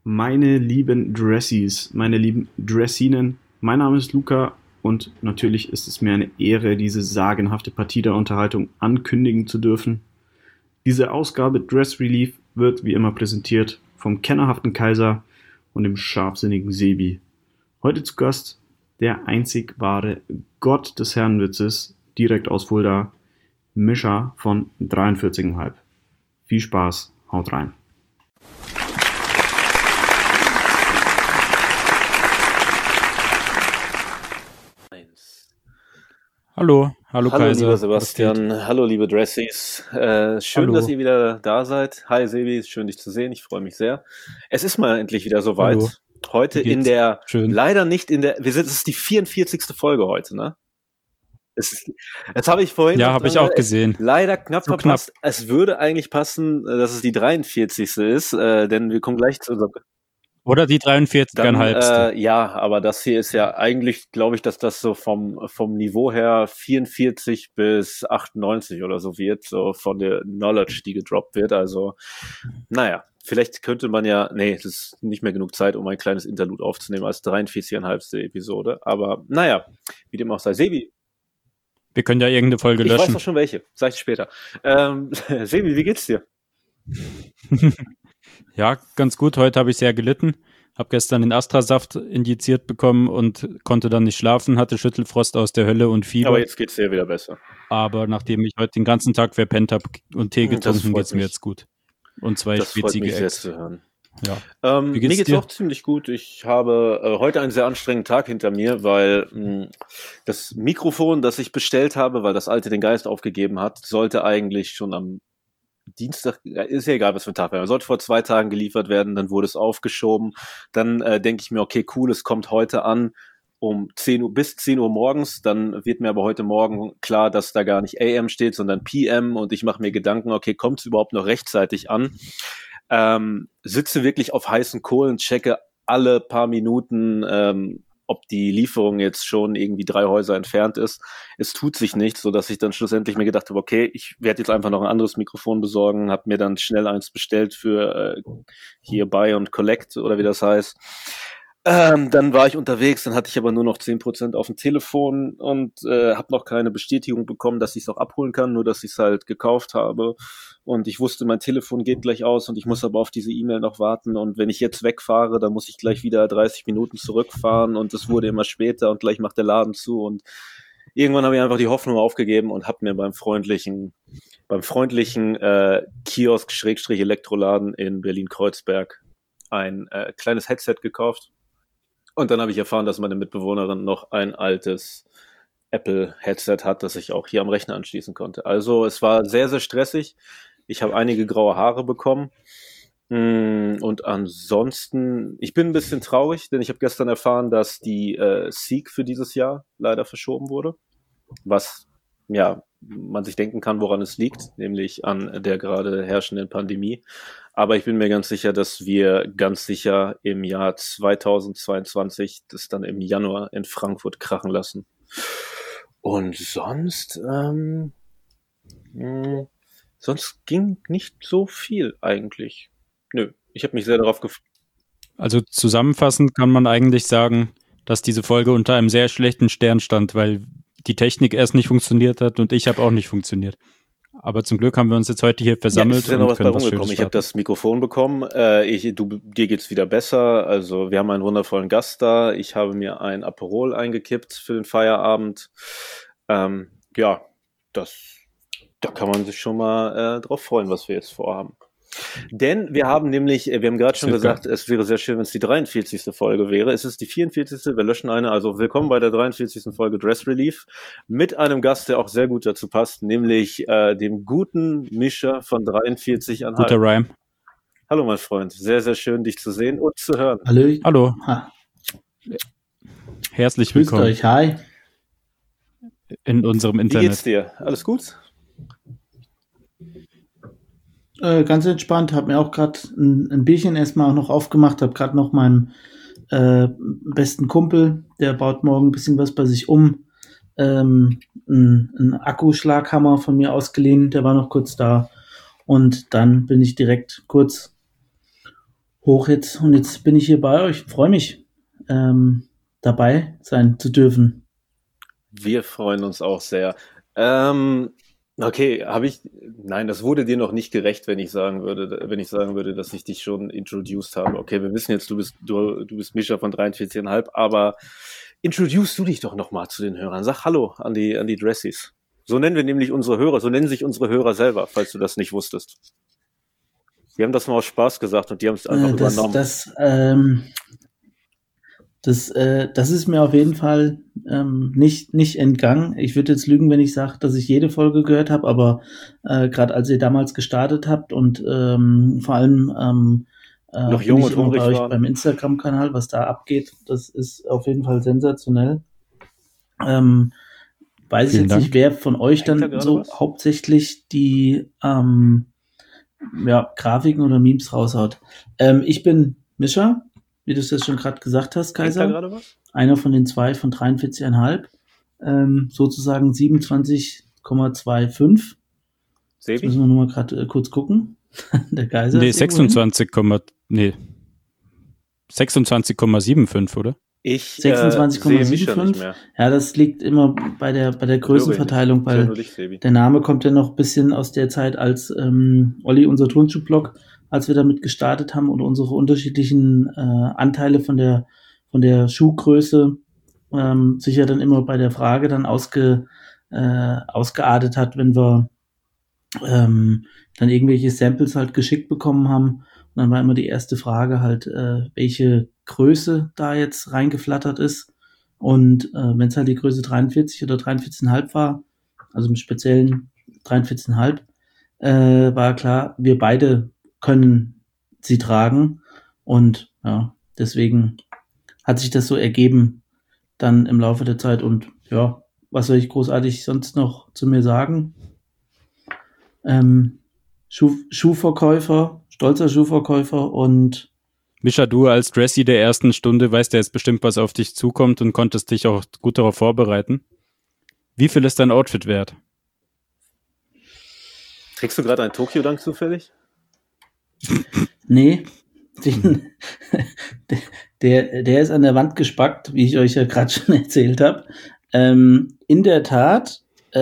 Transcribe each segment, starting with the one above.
Meine lieben Dressies, meine lieben Dressinen, mein Name ist Luca und natürlich ist es mir eine Ehre, diese sagenhafte Partie der Unterhaltung ankündigen zu dürfen. Diese Ausgabe Dress Relief wird wie immer präsentiert vom kennerhaften Kaiser und dem scharfsinnigen Sebi. Heute zu Gast der einzig wahre Gott des Herrenwitzes, direkt aus Fulda, Mischa von 43,5. Viel Spaß, haut rein. Hallo Hallo Kaiser. lieber Sebastian, hallo liebe Dressies. Schön, Hallo. dass ihr wieder da seid. Hi Sebi, schön dich zu sehen, ich freue mich sehr. Es ist mal endlich wieder soweit. Hallo. Heute Wie geht's? Schön. leider nicht in der, es ist die 44. Folge heute, ne? Jetzt habe ich vorhin. Ja, habe ich auch gesehen. Leider knapp So verpasst. Es würde eigentlich passen, dass es die 43. ist, denn wir kommen gleich zu unserem. Oder die 43,5. Ja, aber das hier ist ja eigentlich, glaube ich, dass das so vom Niveau her 44 bis 98 oder so wird, so von der Knowledge, die gedroppt wird. Also, naja, vielleicht könnte man ja, das ist nicht mehr genug Zeit, um ein kleines Interlude aufzunehmen als 43,5. Episode. Aber naja, wie dem auch sei. Sebi. Wir können ja irgendeine Folge löschen. Ich weiß doch schon welche, sag ich später. Sebi, wie geht's dir? Ja, ganz gut. Heute habe ich sehr gelitten. Habe gestern den Astra-Saft injiziert bekommen und konnte dann nicht schlafen, hatte Schüttelfrost aus der Hölle und Fieber. Aber jetzt geht's dir wieder besser. Aber nachdem ich heute den ganzen Tag verpennt habe und Tee getrunken, geht's mir jetzt gut. Und zwei schwitzige Eggs. Das freut mich sehr zu hören. Ja. Mir geht's auch ziemlich gut. Ich habe heute einen sehr anstrengenden Tag hinter mir, weil das Mikrofon, das ich bestellt habe, weil das alte den Geist aufgegeben hat, sollte eigentlich schon am Dienstag, ist ja egal, was für ein Tag war. Sollte vor 2 Tagen geliefert werden, dann wurde es aufgeschoben. Dann denke ich mir, okay, cool, es kommt heute an um 10 Uhr bis 10 Uhr morgens. Dann wird mir aber heute Morgen klar, dass da gar nicht AM steht, sondern PM und ich mache mir Gedanken, okay, kommt es überhaupt noch rechtzeitig an? Sitze wirklich auf heißen Kohlen, checke alle paar Minuten, ob die Lieferung jetzt schon irgendwie 3 Häuser entfernt ist. Es tut sich nichts, sodass ich dann schlussendlich mir gedacht habe, okay, ich werde jetzt einfach noch ein anderes Mikrofon besorgen, habe mir dann schnell eins bestellt für hier Buy und Collect oder wie das heißt. Dann war ich unterwegs, dann hatte ich aber nur noch 10% auf dem Telefon und habe noch keine Bestätigung bekommen, dass ich es auch abholen kann, nur dass ich es halt gekauft habe. Und ich wusste, mein Telefon geht gleich aus und ich muss aber auf diese E-Mail noch warten. Und wenn ich jetzt wegfahre, dann muss ich gleich wieder 30 Minuten zurückfahren und es wurde immer später und gleich macht der Laden zu. Und irgendwann habe ich einfach die Hoffnung aufgegeben und habe mir beim freundlichen Kiosk-Elektroladen in Berlin-Kreuzberg ein kleines Headset gekauft. Und dann habe ich erfahren, dass meine Mitbewohnerin noch ein altes Apple-Headset hat, das ich auch hier am Rechner anschließen konnte. Also es war sehr, sehr stressig. Ich habe einige graue Haare bekommen. Und ansonsten, ich bin ein bisschen traurig, denn ich habe gestern erfahren, dass die Seek für dieses Jahr leider verschoben wurde. Was, ja, man sich denken kann, woran es liegt, nämlich an der gerade herrschenden Pandemie. Aber ich bin mir ganz sicher, dass wir ganz sicher im Jahr 2022 das dann im Januar in Frankfurt krachen lassen. Und sonst ging nicht so viel eigentlich. Nö, ich habe mich sehr darauf gefreut. Also zusammenfassend kann man eigentlich sagen, dass diese Folge unter einem sehr schlechten Stern stand, weil die Technik erst nicht funktioniert hat und ich habe auch nicht funktioniert. Aber zum Glück haben wir uns jetzt heute hier versammelt. Ja, ist ja noch was bei rumgekommen. Ich habe das Mikrofon bekommen. Dir geht's wieder besser. Also wir haben einen wundervollen Gast da. Ich habe mir ein Aperol eingekippt für den Feierabend. Da kann man sich schon mal drauf freuen, was wir jetzt vorhaben. Denn wir haben gerade schon gesagt, es wäre sehr schön, wenn es die 43. Folge wäre. Es ist die 44. Wir löschen eine. Also willkommen bei der 43. Folge Dress Relief mit einem Gast, der auch sehr gut dazu passt, nämlich dem guten Mischa von 43,5. Guter Rhyme. Hallo, mein Freund. Sehr, sehr schön, dich zu sehen und zu hören. Hallo. Herzlich willkommen. Grüßt euch, hi. In unserem Internet. Wie geht's dir? Alles gut? Ganz entspannt, habe mir auch gerade ein Bierchen erstmal auch noch aufgemacht, habe gerade noch meinem besten Kumpel, der baut morgen ein bisschen was bei sich um, einen Akkuschlaghammer von mir ausgeliehen, der war noch kurz da und dann bin ich direkt kurz hoch jetzt. Und jetzt bin ich hier bei euch. Freue mich, dabei sein zu dürfen. Wir freuen uns auch sehr. Okay, nein, das wurde dir noch nicht gerecht, wenn ich sagen würde, dass ich dich schon introduced habe. Okay, wir wissen jetzt, du bist Mischa von 43,5, aber introduce du dich doch nochmal zu den Hörern. Sag Hallo an die Dressies. So nennen wir nämlich unsere Hörer, so nennen sich unsere Hörer selber, falls du das nicht wusstest. Die haben das mal aus Spaß gesagt und die haben es einfach übernommen. Das ist mir auf jeden Fall nicht entgangen. Ich würde jetzt lügen, wenn ich sage, dass ich jede Folge gehört habe, aber gerade als ihr damals gestartet habt und vor allem noch jung und hungrig bei euch waren. beim Instagram-Kanal, was da abgeht, das ist auf jeden Fall sensationell. Weiß ich jetzt nicht, wer von euch dann so hauptsächlich die Grafiken oder Memes raushaut. Ich bin Mischa, wie du es jetzt schon gerade gesagt hast, Kaiser. Einer von den 2 von 43,5. Sozusagen 27,25. Jetzt müssen wir nur mal gerade kurz gucken. Der Kaiser. Nee, 26,75, oder? 26,75. Ja, das liegt immer bei der Größenverteilung, weil der Name kommt ja noch ein bisschen aus der Zeit, als Olli, unser Turnschuhblog, als wir damit gestartet haben und unsere unterschiedlichen Anteile von der Schuhgröße sich ja dann immer bei der Frage dann ausgeartet hat, wenn wir dann irgendwelche Samples halt geschickt bekommen haben. Und dann war immer die erste Frage halt, welche Größe da jetzt reingeflattert ist. Und wenn es halt die Größe 43 oder 43,5 war, also im speziellen 43,5, war klar, wir beide können sie tragen. Und ja, deswegen hat sich das so ergeben dann im Laufe der Zeit. Und ja, was soll ich großartig sonst noch zu mir sagen? Schuhverkäufer, stolzer Schuhverkäufer und Mischa, du als Dressy der ersten Stunde weißt ja jetzt bestimmt, was auf dich zukommt und konntest dich auch gut darauf vorbereiten. Wie viel ist dein Outfit wert? Trägst du gerade einen Tokyo-Dunk zufällig? Nee, der ist an der Wand gespackt, wie ich euch ja gerade schon erzählt habe. In der Tat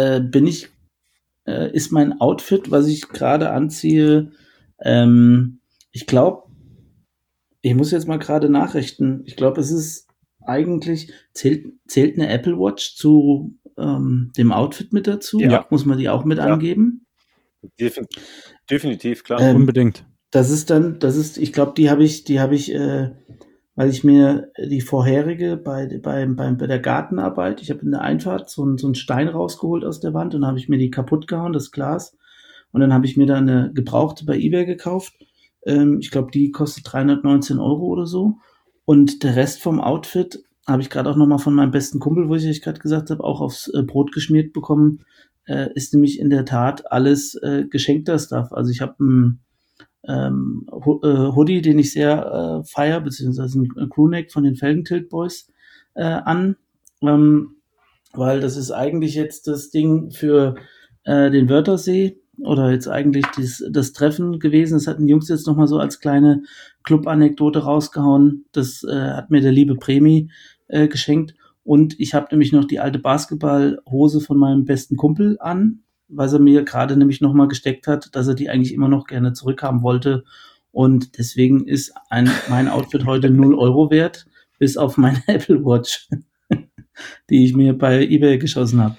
ist mein Outfit, was ich gerade anziehe, ich glaube, ich muss jetzt mal gerade nachrichten. Ich glaube, es ist eigentlich, zählt eine Apple Watch zu dem Outfit mit dazu? Ja. Muss man die auch mit angeben? Definitiv, klar. Unbedingt. Ich glaube, die habe ich, weil ich mir die vorherige bei der Gartenarbeit, ich habe in der Einfahrt so einen Stein rausgeholt aus der Wand und habe ich mir die kaputt gehauen, das Glas. Und dann habe ich mir da eine gebrauchte bei eBay gekauft. Ich glaube, die kostet 319 € oder so. Und der Rest vom Outfit habe ich gerade auch nochmal von meinem besten Kumpel, wo ich euch gerade gesagt habe, auch aufs Brot geschmiert bekommen. Ist nämlich in der Tat alles geschenkter Stuff. Also ich habe einen Hoodie, den ich sehr feiere, beziehungsweise ein Crewneck von den Felgentilt Boys an, weil das ist eigentlich jetzt das Ding für den Wörthersee oder jetzt eigentlich das Treffen gewesen. Das hatten die Jungs jetzt nochmal so als kleine Club-Anekdote rausgehauen. Das hat mir der liebe Premi geschenkt. Und ich habe nämlich noch die alte Basketballhose von meinem besten Kumpel an, weil er mir gerade nämlich nochmal gesteckt hat, dass er die eigentlich immer noch gerne zurückhaben wollte. Und deswegen ist mein Outfit heute 0 € wert, bis auf meine Apple Watch, die ich mir bei eBay geschossen habe.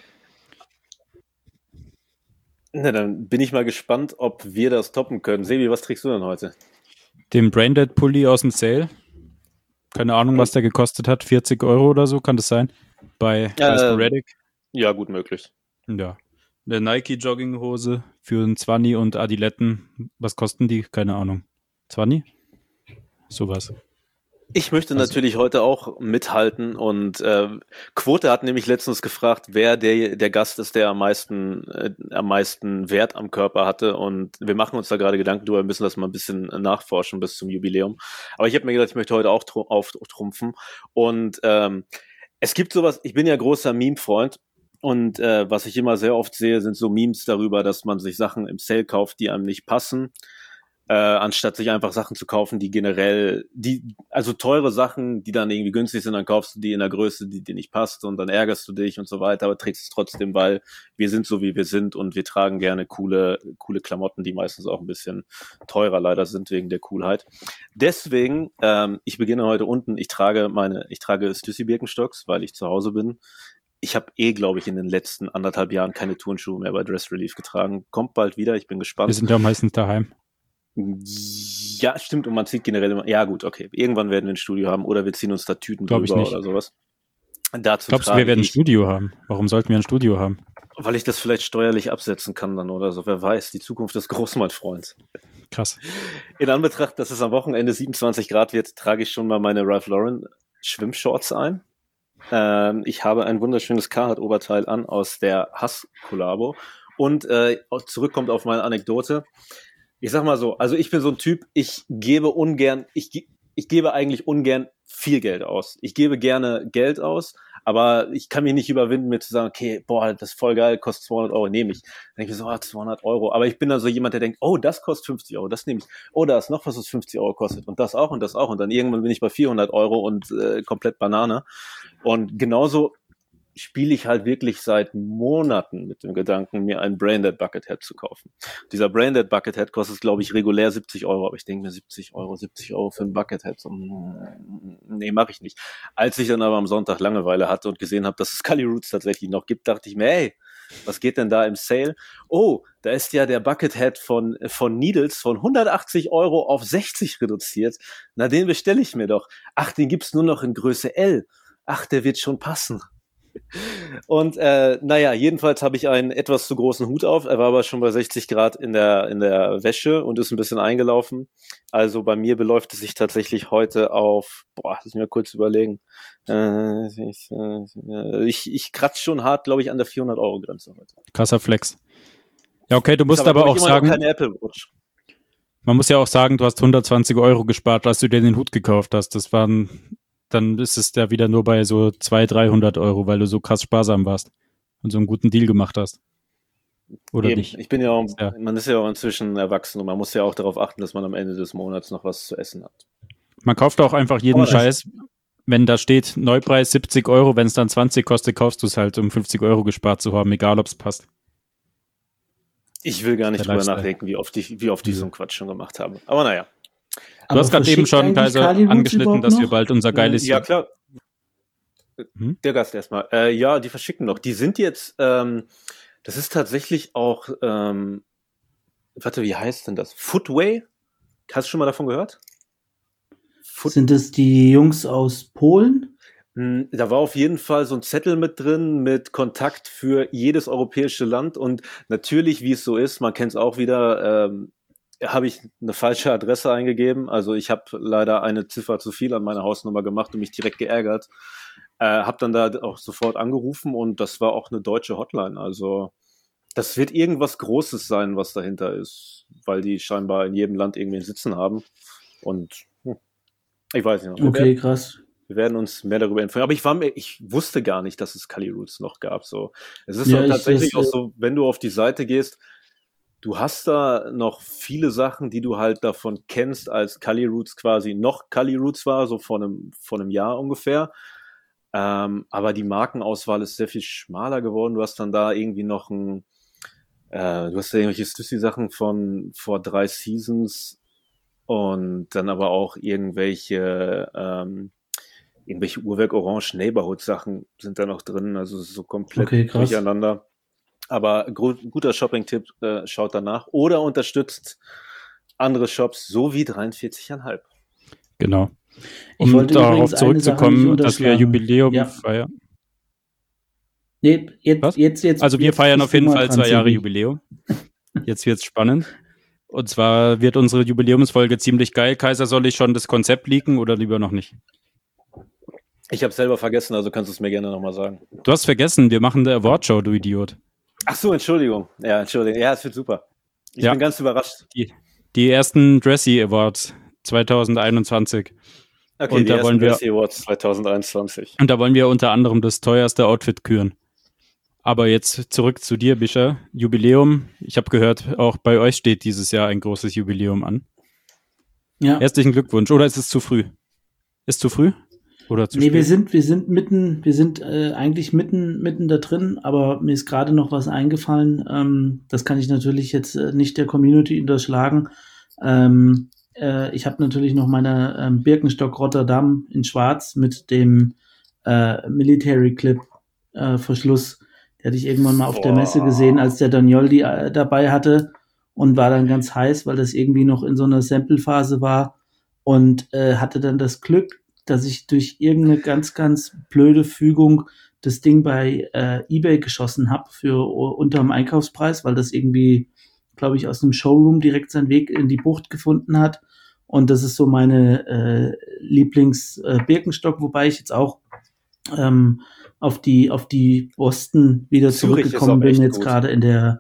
Na, dann bin ich mal gespannt, ob wir das toppen können. Sebi, was trägst du denn heute? Den Braindead Pulli aus dem Sale. Keine Ahnung, was der gekostet hat. 40 € oder so, kann das sein? Bei Sporadic. Ja, gut möglich. Ja. Eine Nike Jogginghose für einen 20 und Adiletten. Was kosten die? Keine Ahnung. 20? Sowas. Ich möchte natürlich heute auch mithalten und Quote hat nämlich letztens gefragt, wer der Gast ist, der am meisten Wert am Körper hatte, und wir machen uns da gerade Gedanken drüber, müssen das mal ein bisschen nachforschen bis zum Jubiläum. Aber ich habe mir gedacht, ich möchte heute auch auftrumpfen und es gibt sowas, ich bin ja großer Meme-Freund und was ich immer sehr oft sehe, sind so Memes darüber, dass man sich Sachen im Sale kauft, die einem nicht passen. anstatt sich einfach Sachen zu kaufen, die generell, also teure Sachen, die dann irgendwie günstig sind, dann kaufst du die in der Größe, die dir nicht passt und dann ärgerst du dich und so weiter, aber trägst es trotzdem, weil wir sind so, wie wir sind und wir tragen gerne coole Klamotten, die meistens auch ein bisschen teurer leider sind wegen der Coolheit. Deswegen, ich beginne heute unten, ich trage Stussy Birkenstocks, weil ich zu Hause bin. Ich habe glaube ich, in den letzten 1,5 Jahren keine Turnschuhe mehr bei Dress Relief getragen. Kommt bald wieder, ich bin gespannt. Wir sind ja meistens daheim. Ja, stimmt, und man zieht generell immer, ja gut, okay, irgendwann werden wir ein Studio haben oder wir ziehen uns da Tüten Glaub drüber ich nicht. oder sowas. Dazu Glaubst du, wir werden ein Studio haben? Warum sollten wir ein Studio haben? Weil ich das vielleicht steuerlich absetzen kann dann oder so, wer weiß, die Zukunft ist groß, mein Freund. Krass. In Anbetracht, dass es am Wochenende 27 Grad wird, trage ich schon mal meine Ralph Lauren Schwimmshorts ein. Ich habe ein wunderschönes Carhartt-Oberteil an aus der Hass-Kollabo und zurückkommt auf meine Anekdote. Ich sag mal so, also ich bin so ein Typ, ich gebe eigentlich ungern viel Geld aus. Ich gebe gerne Geld aus, aber ich kann mich nicht überwinden, mir zu sagen, okay, boah, das ist voll geil, kostet 200 Euro, nehme ich. Dann denke ich so, 200 Euro. Aber ich bin dann so jemand, der denkt, oh, das kostet 50 Euro, das nehme ich. Oh, da ist noch was 50 Euro kostet und das auch und das auch. Und dann irgendwann bin ich bei 400 Euro und komplett Banane. Und genauso spiele ich halt wirklich seit Monaten mit dem Gedanken, mir ein Braindead Buckethead zu kaufen. Dieser Braindead Buckethead kostet, glaube ich, regulär 70 Euro, aber ich denke mir 70 Euro für ein Buckethead. So, nee, mache ich nicht. Als ich dann aber am Sonntag Langeweile hatte und gesehen habe, dass es Cully Roots tatsächlich noch gibt, dachte ich mir, hey, was geht denn da im Sale? Oh, da ist ja der Buckethead von Needles von 180 Euro auf 60 reduziert. Na, den bestelle ich mir doch. Ach, den gibt's nur noch in Größe L. Ach, der wird schon passen. Und jedenfalls habe ich einen etwas zu großen Hut auf. Er war aber schon bei 60 Grad in der Wäsche und ist ein bisschen eingelaufen. Also bei mir beläuft es sich tatsächlich heute auf, lass mich mal kurz überlegen. Ich kratze schon hart, glaube ich, an der 400-Euro-Grenze heute. Krasser Flex. Ja, okay, du musst aber auch sagen, keine Apple Watch. Man muss ja auch sagen, du hast 120 Euro gespart, als du dir den Hut gekauft hast. Dann ist es ja wieder nur bei so 200-300 Euro, weil du so krass sparsam warst und so einen guten Deal gemacht hast. Oder eben. nicht? Ich bin ja auch, man ist ja auch inzwischen erwachsen und man muss ja auch darauf achten, dass man am Ende des Monats noch was zu essen hat. Man kauft auch einfach jeden Scheiß, wenn da steht Neupreis 70 Euro, wenn es dann 20 kostet, kaufst du es halt, um 50 Euro gespart zu haben, egal ob es passt. Ich will gar nicht drüber nachdenken, wie oft ich so einen Quatsch schon gemacht habe. Aber naja. Du hast gerade eben schon, Kaiser, angeschnitten, dass wir bald unser geiles... Ja, klar. Der Gast erstmal. Ja, die verschicken noch. Die sind jetzt, das ist tatsächlich auch, wie heißt denn das? Footway? Hast du schon mal davon gehört? Sind es die Jungs aus Polen? Da war auf jeden Fall so ein Zettel mit drin, mit Kontakt für jedes europäische Land und natürlich, wie es so ist, man kennt es auch wieder, habe ich eine falsche Adresse eingegeben. Also ich habe leider eine Ziffer zu viel an meiner Hausnummer gemacht und mich direkt geärgert. Habe dann da auch sofort angerufen und das war auch eine deutsche Hotline. Also das wird irgendwas Großes sein, was dahinter ist, weil die scheinbar in jedem Land irgendwie einen Sitzen haben. Und ich weiß nicht. Okay, krass. Wir werden uns mehr darüber informieren. Aber ich wusste gar nicht, dass es Cully Roots noch gab. So, es ist auch tatsächlich auch so, wenn du auf die Seite gehst, du hast da noch viele Sachen, die du halt davon kennst, als Cully Roots quasi noch Cully Roots war, so vor einem Jahr ungefähr. Aber die Markenauswahl ist sehr viel schmaler geworden. Du hast dann da irgendwie noch du hast da irgendwelche Stussy-Sachen von vor 3 Seasons und dann aber auch irgendwelche Uhrwerk Orange Neighborhood Sachen sind da noch drin. Also so komplett durcheinander. Aber guter Shopping-Tipp, schaut danach oder unterstützt andere Shops, so wie 43,5. Genau. Um darauf zurückzukommen, dass wir Jubiläum feiern. Nee, jetzt. Also wir feiern auf jeden Fall 2 Jahre Jubiläum. Jetzt wird's spannend. Und zwar wird unsere Jubiläumsfolge ziemlich geil. Kaiser, soll ich schon das Konzept leaken oder lieber noch nicht? Ich habe selber vergessen, also kannst du es mir gerne nochmal sagen. Du hast vergessen, wir machen eine Awardshow, du Idiot. Ach so, Entschuldigung. Ja, es wird super. Ich bin ganz überrascht. Die ersten Dressy Awards 2021. Okay, und die ersten Dressy Awards 2021. Und da wollen wir unter anderem das teuerste Outfit küren. Aber jetzt zurück zu dir, Bischer. Jubiläum. Ich habe gehört, auch bei euch steht dieses Jahr ein großes Jubiläum an. Ja. Herzlichen Glückwunsch. Oder ist es zu früh? Ist zu früh? Oder zu Nee, spät? wir sind eigentlich mitten da drin, aber mir ist gerade noch was eingefallen. Das kann ich natürlich jetzt nicht der Community unterschlagen. Ich habe natürlich noch meine Birkenstock Rotterdam in Schwarz mit dem Military Clip Verschluss. Die hatte ich irgendwann mal auf der Messe gesehen, als der Daniol die dabei hatte und war dann ganz heiß, weil das irgendwie noch in so einer Sample-Phase war und hatte dann das Glück, dass ich durch irgendeine ganz blöde Fügung das Ding bei eBay geschossen habe für unterm Einkaufspreis, weil das irgendwie, glaube ich, aus einem Showroom direkt seinen Weg in die Bucht gefunden hat. Und das ist so meine Lieblings-Birkenstock, wobei ich jetzt auch auf die Boston wieder Zürich ist zurückgekommen auch bin, echt jetzt gut. gerade in der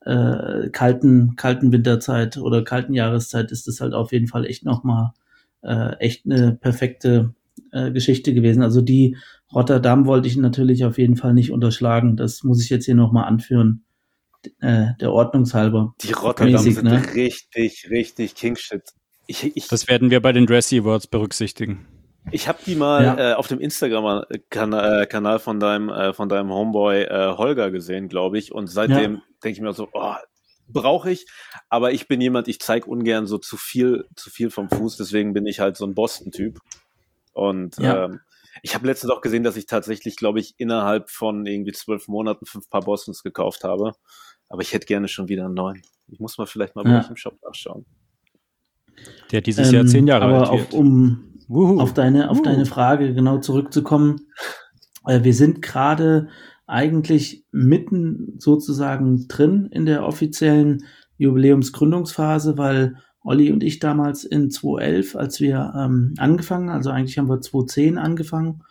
kalten Winterzeit oder kalten Jahreszeit ist das halt auf jeden Fall echt nochmal echt eine perfekte Geschichte gewesen. Also die Rotterdam wollte ich natürlich auf jeden Fall nicht unterschlagen. Das muss ich jetzt hier nochmal anführen, der Ordnungshalber. Die Rotterdam Mäßig, sind ne? richtig Kingshit. Das werden wir bei den Dressy Awards berücksichtigen. Ich habe die mal Ja. auf dem Instagram-Kanal von deinem Homeboy Holger gesehen, glaube ich. Und seitdem denke ich mir so, brauche ich. Aber ich bin jemand, ich zeige ungern so zu viel vom Fuß. Deswegen bin ich halt so ein Boston-Typ. Und ich habe letztens auch gesehen, dass ich tatsächlich, glaube ich, innerhalb von irgendwie 12 Monaten 5 Paar Bostons gekauft habe. Aber ich hätte gerne schon wieder einen neuen. Ich muss mal vielleicht mal bei euch im Shop nachschauen. Der dieses Jahr 10 Jahre alt aber wird. Auf deine Frage genau zurückzukommen. Wir sind gerade eigentlich mitten sozusagen drin in der offiziellen Jubiläumsgründungsphase, weil Olli und ich damals in 2011, als wir angefangen, also eigentlich haben wir 2010 angefangen,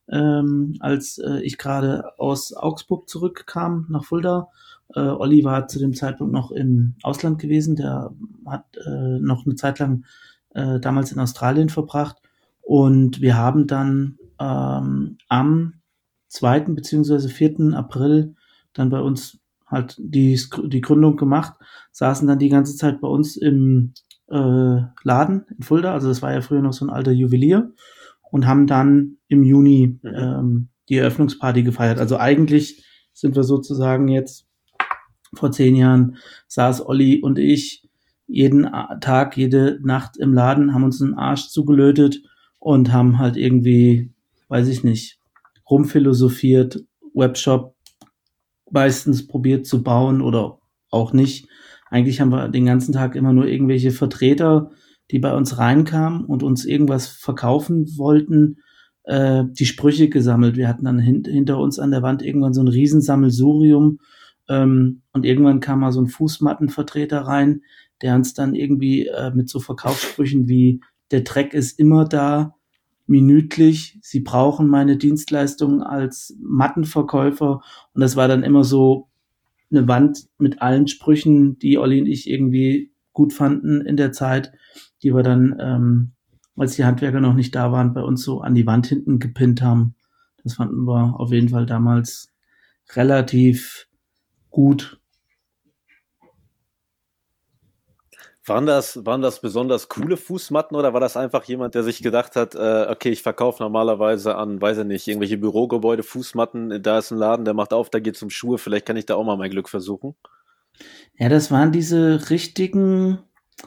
als ich gerade aus Augsburg zurückkam nach Fulda. Olli war zu dem Zeitpunkt noch im Ausland gewesen, der hat noch eine Zeit lang damals in Australien verbracht und wir haben dann am 2. bzw. 4. April dann bei uns halt die Gründung gemacht, saßen dann die ganze Zeit bei uns im Laden in Fulda, also das war ja früher noch so ein alter Juwelier, und haben dann im Juni die Eröffnungsparty gefeiert. Also eigentlich sind wir sozusagen jetzt vor 10 Jahren saß Olli und ich jeden Tag, jede Nacht im Laden, haben uns einen Arsch zugelötet und haben halt irgendwie, weiß ich nicht, rumphilosophiert, Webshop meistens probiert zu bauen oder auch nicht. Eigentlich haben wir den ganzen Tag immer nur irgendwelche Vertreter, die bei uns reinkamen und uns irgendwas verkaufen wollten, die Sprüche gesammelt. Wir hatten dann hinter uns an der Wand irgendwann so ein Riesensammelsurium und irgendwann kam mal so ein Fußmattenvertreter rein, der uns dann irgendwie mit so Verkaufssprüchen wie der Dreck ist immer da, minütlich, Sie brauchen meine Dienstleistungen als Mattenverkäufer, und das war dann immer so eine Wand mit allen Sprüchen, die Olli und ich irgendwie gut fanden in der Zeit, die wir dann, als die Handwerker noch nicht da waren, bei uns so an die Wand hinten gepinnt haben. Das fanden wir auf jeden Fall damals relativ gut. Waren das besonders coole Fußmatten oder war das einfach jemand, der sich gedacht hat, okay, ich verkaufe normalerweise an, weiß ich nicht, irgendwelche Bürogebäude Fußmatten, da ist ein Laden, der macht auf, da geht's um Schuhe, vielleicht kann ich da auch mal mein Glück versuchen? Ja, das waren diese richtigen,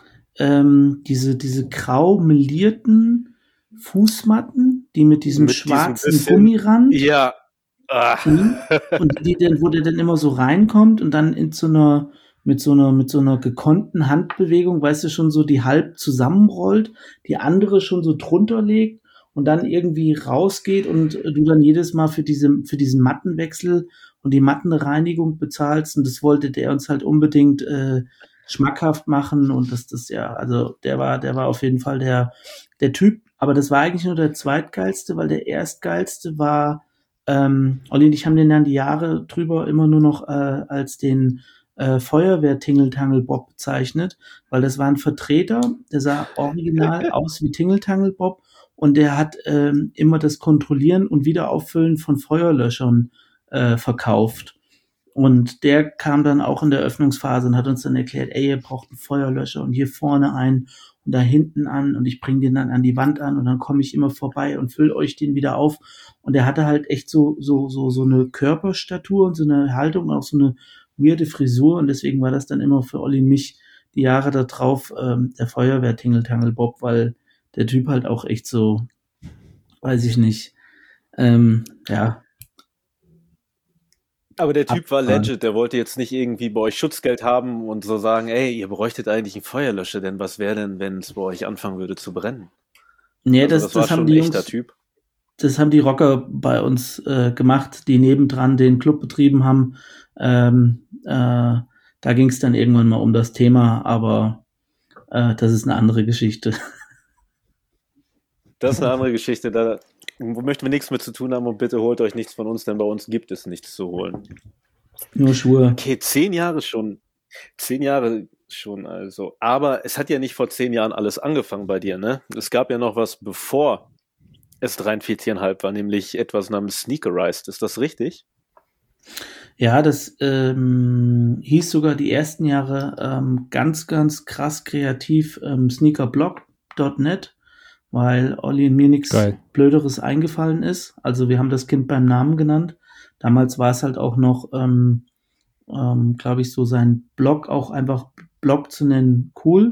diese grau melierten Fußmatten, die mit diesem Mit diesem schwarzen bisschen- Gummirand. Ja. Und wo der dann immer so reinkommt und dann mit so einer gekonnten Handbewegung, weißt du, schon so die halb zusammenrollt, die andere schon so drunter legt und dann irgendwie rausgeht und du dann jedes Mal für diesen Mattenwechsel und die Mattenreinigung bezahlst, und das wollte der uns halt unbedingt schmackhaft machen, und das ja, also der war auf jeden Fall der Typ, aber das war eigentlich nur der zweitgeilste, weil der erstgeilste war Olli und ich haben den dann die Jahre drüber immer nur noch als den Feuerwehr-Tingeltangel-Bob bezeichnet, weil das war ein Vertreter, der sah original aus wie Tingeltangel-Bob, und der hat immer das Kontrollieren und Wiederauffüllen von Feuerlöschern verkauft. Und der kam dann auch in der Öffnungsphase und hat uns dann erklärt, ey, ihr braucht einen Feuerlöscher und hier vorne einen und da hinten an und ich bringe den dann an die Wand an und dann komme ich immer vorbei und fülle euch den wieder auf. Und er hatte halt echt so eine Körperstatur und so eine Haltung und auch so eine weirde Frisur und deswegen war das dann immer für Olli und mich die Jahre da drauf der Feuerwehr-Tingeltangel Bob, weil der Typ halt auch echt so, weiß ich nicht, ja. Aber der Typ war Abgefahren. legit, der wollte jetzt nicht irgendwie bei euch Schutzgeld haben und so sagen, ey, ihr bräuchtet eigentlich einen Feuerlöscher, denn was wäre denn, wenn es bei euch anfangen würde zu brennen? Nee, Also das war das haben schon die ein echter Jungs, Typ. das haben die Rocker bei uns gemacht, die nebendran den Club betrieben haben. Da ging es dann irgendwann mal um das Thema, aber das ist eine andere Geschichte. Das ist eine andere Geschichte, da möchten wir nichts mit zu tun haben und bitte holt euch nichts von uns, denn bei uns gibt es nichts zu holen. Nur Schuhe. Okay, 10 Jahre schon. 10 Jahre schon, also. Aber es hat ja nicht vor 10 Jahren alles angefangen bei dir, ne? Es gab ja noch was, bevor es 43,5 war, nämlich etwas namens Sneakerized. Ist das richtig? Ja, das hieß sogar die ersten Jahre ganz, ganz krass kreativ sneakerblog.net, weil Olli und mir nichts Geil. Blöderes eingefallen ist. Also wir haben das Kind beim Namen genannt. Damals war es halt auch noch, glaube ich, so sein Blog auch einfach Blog zu nennen, cool.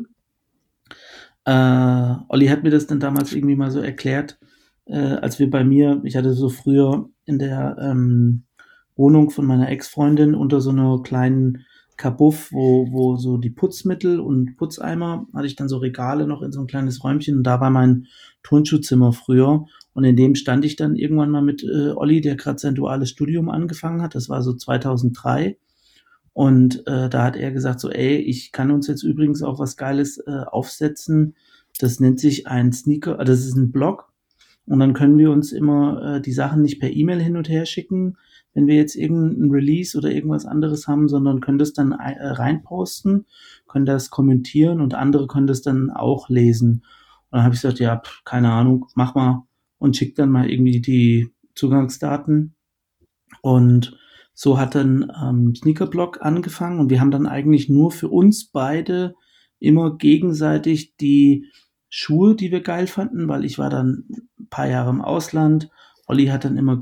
Olli hat mir das dann damals irgendwie mal so erklärt, als wir bei mir, ich hatte so früher in der Wohnung von meiner Ex-Freundin unter so einer kleinen Kabuff, wo so die Putzmittel und Putzeimer, hatte ich dann so Regale noch in so ein kleines Räumchen und da war mein Turnschuhzimmer früher und in dem stand ich dann irgendwann mal mit Olli, der gerade sein duales Studium angefangen hat, das war so 2003 und da hat er gesagt so, ey, ich kann uns jetzt übrigens auch was Geiles aufsetzen, das nennt sich ein Sneaker, das ist ein Blog und dann können wir uns immer die Sachen nicht per E-Mail hin und her schicken, wenn wir jetzt irgendein Release oder irgendwas anderes haben, sondern können das dann reinposten, können das kommentieren und andere können das dann auch lesen. Und dann habe ich gesagt, ja, keine Ahnung, mach mal und schick dann mal irgendwie die Zugangsdaten. Und so hat dann Sneakerblog angefangen und wir haben dann eigentlich nur für uns beide immer gegenseitig die Schuhe, die wir geil fanden, weil ich war dann ein paar Jahre im Ausland. Olli hat dann immer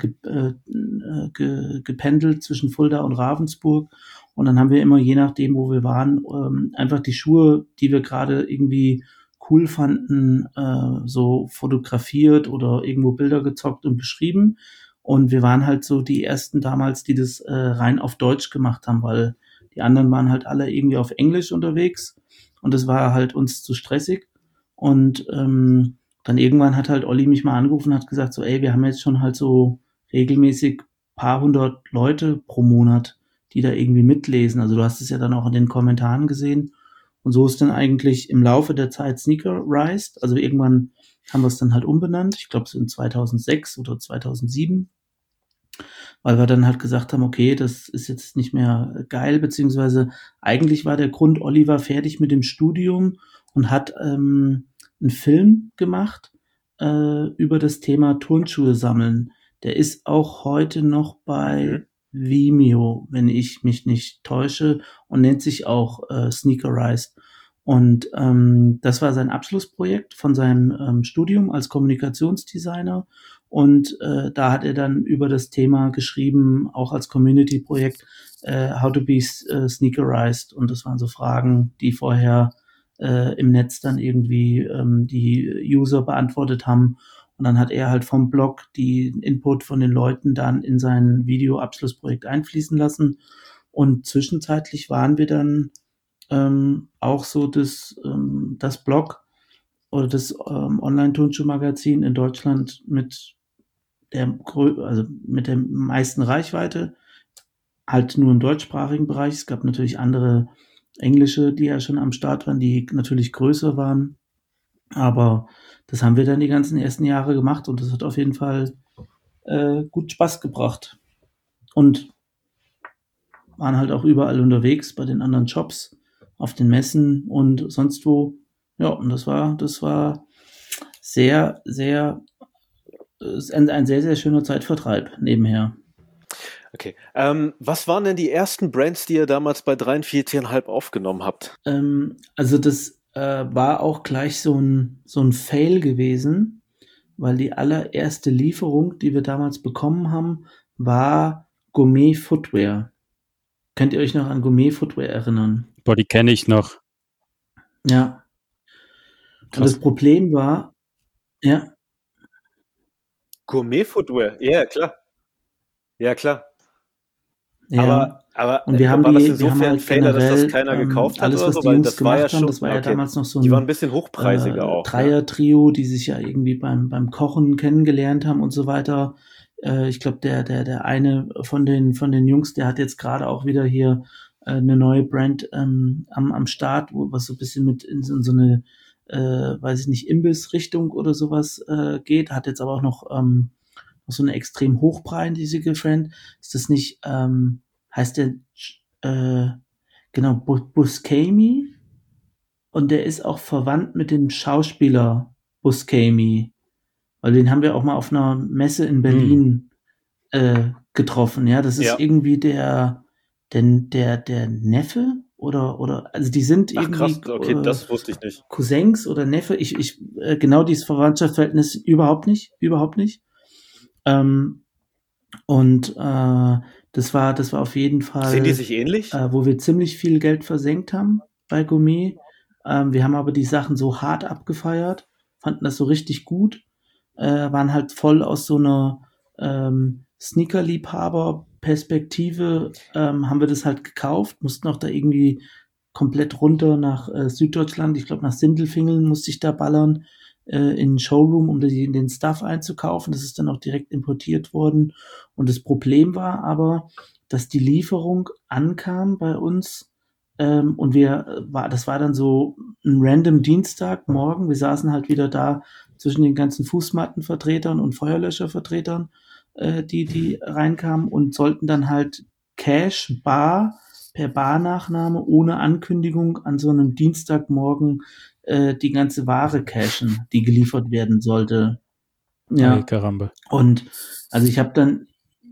gependelt zwischen Fulda und Ravensburg und dann haben wir immer, je nachdem, wo wir waren, einfach die Schuhe, die wir gerade irgendwie cool fanden, so fotografiert oder irgendwo Bilder gezockt und beschrieben. Und wir waren halt so die ersten damals, die das rein auf Deutsch gemacht haben, weil die anderen waren halt alle irgendwie auf Englisch unterwegs und das war halt uns zu stressig. Und dann irgendwann hat halt Olli mich mal angerufen und hat gesagt, so, ey, wir haben jetzt schon halt so regelmäßig paar hundert Leute pro Monat, die da irgendwie mitlesen. Also du hast es ja dann auch in den Kommentaren gesehen. Und so ist dann eigentlich im Laufe der Zeit Sneakerized. Also irgendwann haben wir es dann halt umbenannt. Ich glaube, so in 2006 oder 2007. Weil wir dann halt gesagt haben, okay, das ist jetzt nicht mehr geil, beziehungsweise eigentlich war der Grund, Olli war fertig mit dem Studium und hat einen Film gemacht über das Thema Turnschuhe sammeln. Der ist auch heute noch bei Vimeo, wenn ich mich nicht täusche, und nennt sich auch Sneakerized. Und das war sein Abschlussprojekt von seinem Studium als Kommunikationsdesigner. Und da hat er dann über das Thema geschrieben, auch als Community-Projekt, How to be Sneakerized. Und das waren so Fragen, die vorher im Netz dann irgendwie die User beantwortet haben. Und dann hat er halt vom Blog die Input von den Leuten dann in sein Video-Abschlussprojekt einfließen lassen. Und zwischenzeitlich waren wir dann auch so das Blog oder das Online-Turnschuh-Magazin in Deutschland mit der meisten Reichweite, halt nur im deutschsprachigen Bereich. Es gab natürlich andere englische, die ja schon am Start waren, die natürlich größer waren. Aber das haben wir dann die ganzen ersten Jahre gemacht und das hat auf jeden Fall gut Spaß gebracht. Und waren halt auch überall unterwegs bei den anderen Shops, auf den Messen und sonst wo. Ja, und das war sehr, sehr, ein sehr, sehr schöner Zeitvertreib nebenher. Okay. Was waren denn die ersten Brands, die ihr damals bei 43,5 aufgenommen habt? Also das war auch gleich so ein Fail gewesen, weil die allererste Lieferung, die wir damals bekommen haben, war Gourmet Footwear. Könnt ihr euch noch an Gourmet Footwear erinnern? Boah, die kenne ich noch. Ja. Und Krass. das Problem war, ja, Gourmet-Footwear, ja, klar. Ja, klar. ja. Aber Und wir haben war das wir haben insofern ein halt Fehler, dass das generell keiner gekauft hat alles, oder was so? die Weil Jungs das war ja gemacht haben, schon, das war ja okay, damals noch so die waren ein ein bisschen hochpreisiger auch, ne? Dreier-Trio, die sich ja irgendwie beim Kochen kennengelernt haben und so weiter. Ich glaube, der eine von den Jungs, der hat jetzt gerade auch wieder hier eine neue Brand am Start, was so ein bisschen mit in so eine, weiß ich nicht, Imbiss-Richtung oder sowas geht, hat jetzt aber auch noch so eine extrem hochpreisige Brand. Ist das nicht, heißt der genau, Buscemi? Und der ist auch verwandt mit dem Schauspieler Buscemi. Weil den haben wir auch mal auf einer Messe in Berlin getroffen. Ja, das ist Ja. irgendwie der Neffe oder also die sind Ach irgendwie krass, okay, das wusste ich nicht. Cousins oder Neffe. Ich genau dieses Verwandtschaftsverhältnis überhaupt nicht. Und das war auf jeden Fall, Sehen die sich ähnlich? wo wir ziemlich viel Geld versenkt haben bei Gourmet. Wir haben aber die Sachen so hart abgefeiert, fanden das so richtig gut, waren halt voll aus so einer Sneaker-Liebhaber-Perspektive, haben wir das halt gekauft, mussten auch da irgendwie komplett runter nach Süddeutschland, ich glaube nach Sindelfingen musste ich da ballern, in den Showroom, um den Stuff einzukaufen. Das ist dann auch direkt importiert worden. Und das Problem war aber, dass die Lieferung ankam bei uns und das war dann so ein random Dienstagmorgen. Wir saßen halt wieder da zwischen den ganzen Fußmattenvertretern und Feuerlöschervertretern, die reinkamen und sollten dann halt Cash bar per Barnachnahme ohne Ankündigung an so einem Dienstagmorgen die ganze Ware cashen, die geliefert werden sollte. Ja. Hey, Karambe. Und also ich habe dann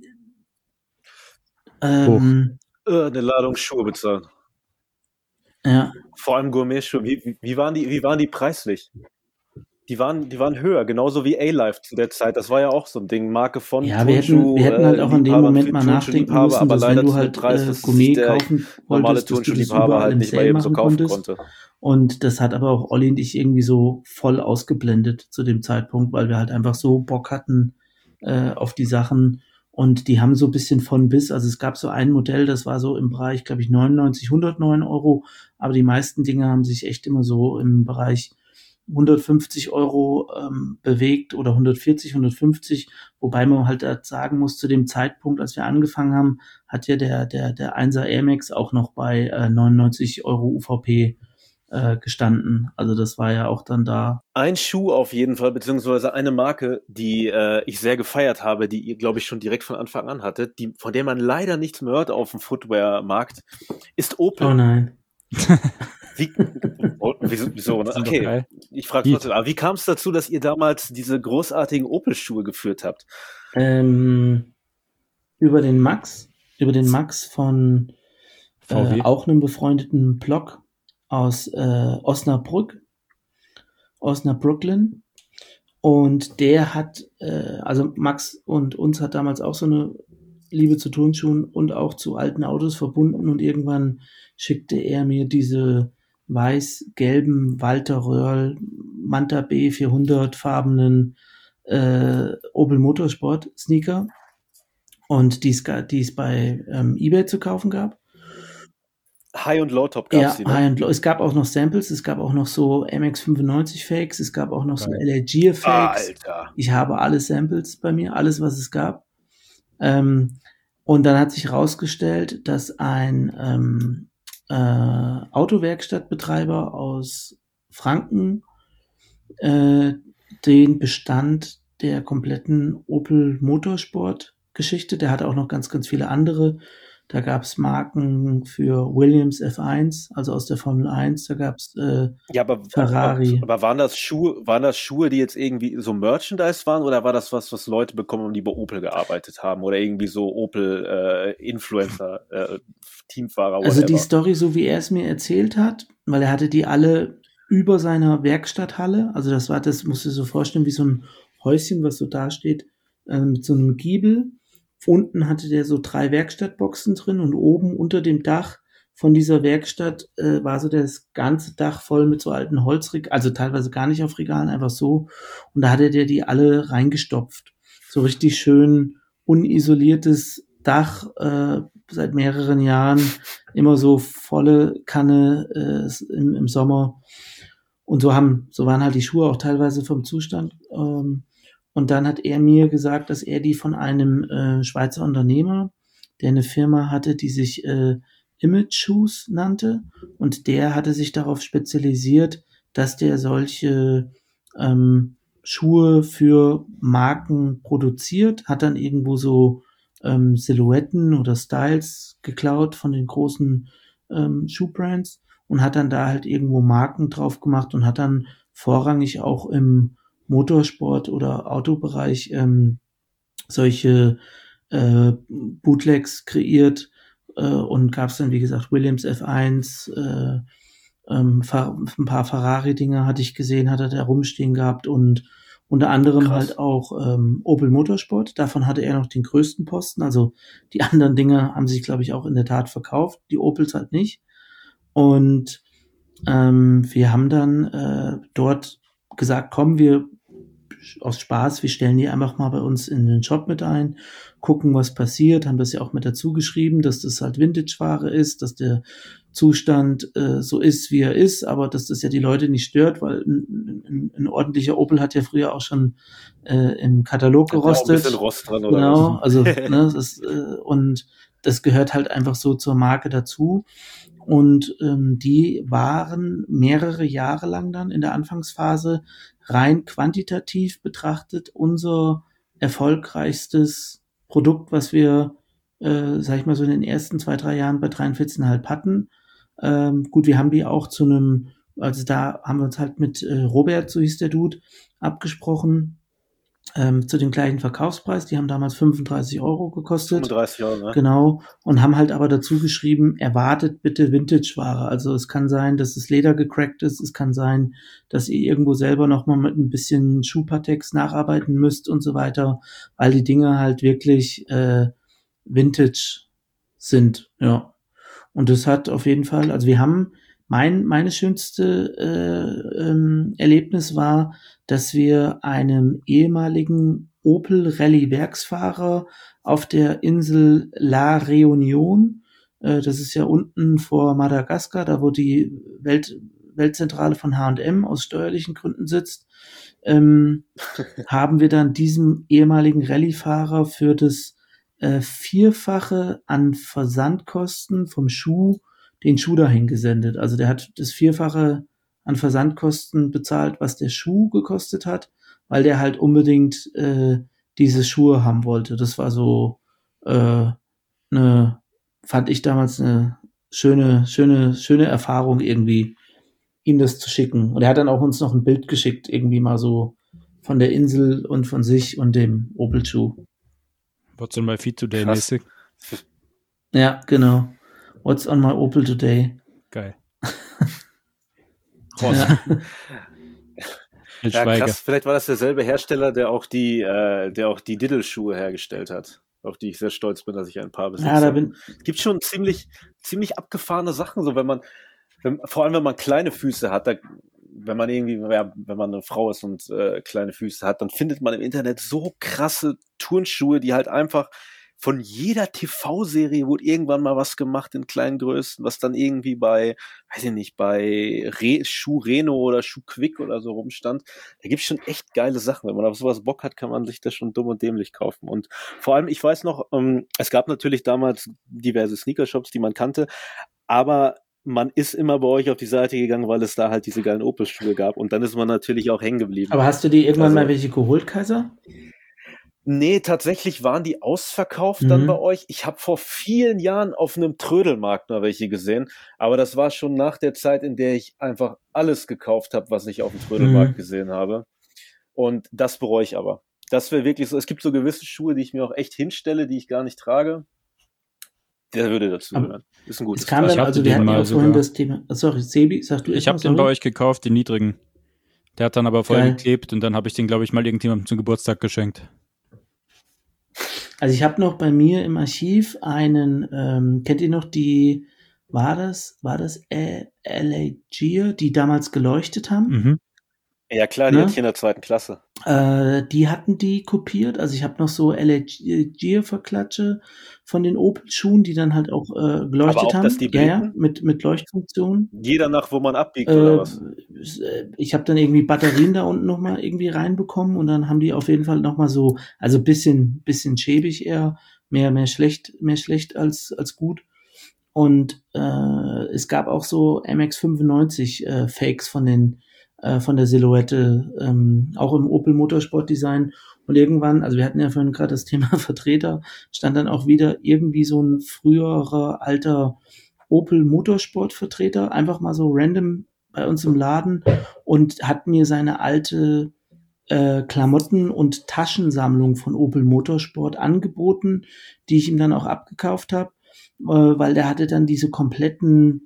Eine Ladung Schuhe bezahlen. Ja. Vor allem Gourmet-Schuhe. Wie waren die preislich? Die waren höher, genauso wie A-Life zu der Zeit. Das war ja auch so ein Ding, Marke von Ja, wir hätten halt auch in dem Moment mal nachdenken müssen, aber dass leider wenn du zu dem halt Preis, dass Gourmet der kaufen normale wolltest, dass du das Turnschuhliebhaber überall halt im nicht mal Sale eben so machen kaufen konntest. konnte. Und das hat aber auch Olli und ich irgendwie so voll ausgeblendet zu dem Zeitpunkt, weil wir halt einfach so Bock hatten auf die Sachen. Und die haben so ein bisschen von bis, also es gab so ein Modell, das war so im Bereich, glaube ich, 99, 109 Euro. Aber die meisten Dinge haben sich echt immer so im Bereich 150 Euro bewegt oder 140, 150, wobei man halt sagen muss, zu dem Zeitpunkt, als wir angefangen haben, hat ja der 1er Air Max auch noch bei 99 Euro UVP gestanden. Also das war ja auch dann da. Ein Schuh auf jeden Fall, beziehungsweise eine Marke, die ich sehr gefeiert habe, die ihr, glaube ich, schon direkt von Anfang an hattet, von der man leider nichts mehr hört auf dem Footwear-Markt, ist Opel. Oh nein. Wieso? Okay, ich frage trotzdem, aber wie kam es dazu, dass ihr damals diese großartigen Opel-Schuhe geführt habt? Über den Max von VW. Auch einem befreundeten Blog aus Osnabrücken. Und der hat, also Max und uns hat damals auch so eine Liebe zu Turnschuhen und auch zu alten Autos verbunden und irgendwann schickte er mir diese weiß-gelben Walter Röhrl Manta B400 farbenen Opel Motorsport Sneaker und die es bei eBay zu kaufen gab. High und Low Top gab es die, ne? High und Low. Es gab auch noch Samples, es gab auch noch so MX95 Fakes, es gab auch noch so LA Gear Fakes. Alter. Ich habe alle Samples bei mir, alles was es gab. Und dann hat sich herausgestellt, dass ein Autowerkstattbetreiber aus Franken den Bestand der kompletten Opel Motorsport Geschichte, der hatte auch noch ganz, ganz viele andere. Da gab es Marken für Williams F1, also aus der Formel 1, da gab es Ferrari. Aber waren das Schuhe, die jetzt irgendwie so Merchandise waren, oder war das was Leute bekommen haben, die bei Opel gearbeitet haben, oder irgendwie so Opel Influencer, Teamfahrer, whatever? Also die Story, so wie er es mir erzählt hat, weil er hatte die alle über seiner Werkstatthalle. Also das musst du dir so vorstellen, wie so ein Häuschen, was so da steht, mit so einem Giebel. Unten hatte der so 3 Werkstattboxen drin und oben unter dem Dach von dieser Werkstatt war so das ganze Dach voll mit so alten Holzregalen, also teilweise gar nicht auf Regalen, einfach so. Und da hatte der die alle reingestopft. So richtig schön unisoliertes Dach, seit mehreren Jahren, immer so volle Kanne im Sommer. Und so waren halt die Schuhe auch teilweise vom Zustand. Und dann hat er mir gesagt, dass er die von einem Schweizer Unternehmer, der eine Firma hatte, die sich Image Shoes nannte. Und der hatte sich darauf spezialisiert, dass der solche Schuhe für Marken produziert, hat dann irgendwo so Silhouetten oder Styles geklaut von den großen Schuhbrands und hat dann da halt irgendwo Marken drauf gemacht und hat dann vorrangig auch im Motorsport- oder Autobereich solche Bootlegs kreiert und gab es dann, wie gesagt, Williams F1, ein paar Ferrari-Dinger hatte ich gesehen, hat er da rumstehen gehabt und unter anderem Krass. halt auch Opel Motorsport. Davon hatte er noch den größten Posten. Also die anderen Dinge haben sich, glaube ich, auch in der Tat verkauft. Die Opels halt nicht. Und wir haben dann dort gesagt, komm, wir aus Spaß, wir stellen die einfach mal bei uns in den Shop mit ein, gucken, was passiert, haben das ja auch mit dazu geschrieben, dass das halt Vintage-Ware ist, dass der Zustand so ist, wie er ist, aber dass das ja die Leute nicht stört, weil ein ordentlicher Opel hat ja früher auch schon im Katalog gerostet. Auch ein bisschen Rost dran, oder genau, was? also und das gehört halt einfach so zur Marke dazu. Und die waren mehrere Jahre lang dann in der Anfangsphase rein quantitativ betrachtet unser erfolgreichstes Produkt, was wir, sag ich mal, so in den ersten 2, 3 Jahren bei 43,5 hatten. Gut, wir haben die auch also da haben wir uns halt mit Robert, so hieß der Dude, abgesprochen, zu dem gleichen Verkaufspreis. Die haben damals 35 € gekostet. 35 Euro, ne? Genau. Und haben halt aber dazu geschrieben, erwartet bitte Vintage-Ware. Also es kann sein, dass das Leder gecrackt ist. Es kann sein, dass ihr irgendwo selber nochmal mit ein bisschen Schuhpatex nacharbeiten müsst und so weiter, weil die Dinge halt wirklich Vintage sind. Ja. Und das hat auf jeden Fall, also wir haben, meine schönste Erlebnis war, dass wir einem ehemaligen Opel Rallye Werksfahrer auf der Insel La Réunion, das ist ja unten vor Madagaskar, da wo die Weltzentrale von H&M aus steuerlichen Gründen sitzt, haben wir dann diesem ehemaligen Rallyefahrer für das Vierfache an Versandkosten vom Schuh den Schuh dahin gesendet. Also der hat das Vierfache an Versandkosten bezahlt, was der Schuh gekostet hat, weil der halt unbedingt diese Schuhe haben wollte. Das war so fand ich damals eine schöne Erfahrung irgendwie, ihm das zu schicken. Und er hat dann auch uns noch ein Bild geschickt, irgendwie mal so von der Insel und von sich und dem Opel-Schuh. What's on my feet today Krass. mäßig. Ja, genau. What's on my Opel today? Geil. Ja. Ja, krass. Vielleicht war das derselbe Hersteller, der auch die Diddle-Schuhe hergestellt hat. Auf die ich sehr stolz bin, dass ich ein paar besitze. Ja, Es gibt schon ziemlich abgefahrene Sachen, so vor allem wenn man kleine Füße hat, wenn man eine Frau ist und kleine Füße hat, dann findet man im Internet so krasse Turnschuhe, die halt einfach von jeder TV-Serie wurde irgendwann mal was gemacht in kleinen Größen, was dann irgendwie bei Schuh Reno oder Schuh Quick oder so rumstand. Da gibt's schon echt geile Sachen. Wenn man auf sowas Bock hat, kann man sich das schon dumm und dämlich kaufen. Und vor allem, ich weiß noch, es gab natürlich damals diverse Sneakershops, die man kannte, aber man ist immer bei euch auf die Seite gegangen, weil es da halt diese geilen Opel-Schuhe gab. Und dann ist man natürlich auch hängen geblieben. Aber hast du dir irgendwann mal welche geholt, Kaiser? Nee, tatsächlich waren die ausverkauft dann bei euch. Ich habe vor vielen Jahren auf einem Trödelmarkt mal welche gesehen, aber das war schon nach der Zeit, in der ich einfach alles gekauft habe, was ich auf dem Trödelmarkt gesehen habe. Und das bereue ich aber. Das wäre wirklich so, es gibt so gewisse Schuhe, die ich mir auch echt hinstelle, die ich gar nicht trage. Der würde dazu Aber gehören. Ist ein gutes Es kam Teil. dann, hatte also wir den hatten ja mal auch vorhin sogar. das Thema, sorry, Sebi, sag du Ich erst habe mal, den bei sorry. euch gekauft, den niedrigen. Der hat dann aber voll Geil. geklebt und dann habe ich den, glaube ich, mal irgendjemandem zum Geburtstag geschenkt. Also ich habe noch bei mir im Archiv einen, kennt ihr noch die, war das LA Gear, die damals geleuchtet haben? Mhm. Ja klar, die Ne? hatte ich in der 2. Klasse. Die hatten die kopiert. Also ich habe noch so LA Gear Verklatsche von den Opel-Schuhen, die dann halt auch geleuchtet Aber auch, haben. dass die Ja, blinken? mit Leuchtfunktion. Je danach, wo man abbiegt, oder was? Ich habe dann irgendwie Batterien da unten nochmal irgendwie reinbekommen und dann haben die auf jeden Fall nochmal so, also bisschen schäbig eher, mehr schlecht als gut. Und es gab auch so MX95 Fakes von der Silhouette, auch im Opel Motorsport Design. Und irgendwann, also wir hatten ja vorhin gerade das Thema Vertreter, stand dann auch wieder irgendwie so ein früherer alter Opel Motorsport Vertreter, einfach mal so random bei uns im Laden und hat mir seine alte Klamotten- und Taschensammlung von Opel Motorsport angeboten, die ich ihm dann auch abgekauft habe, weil der hatte dann diese kompletten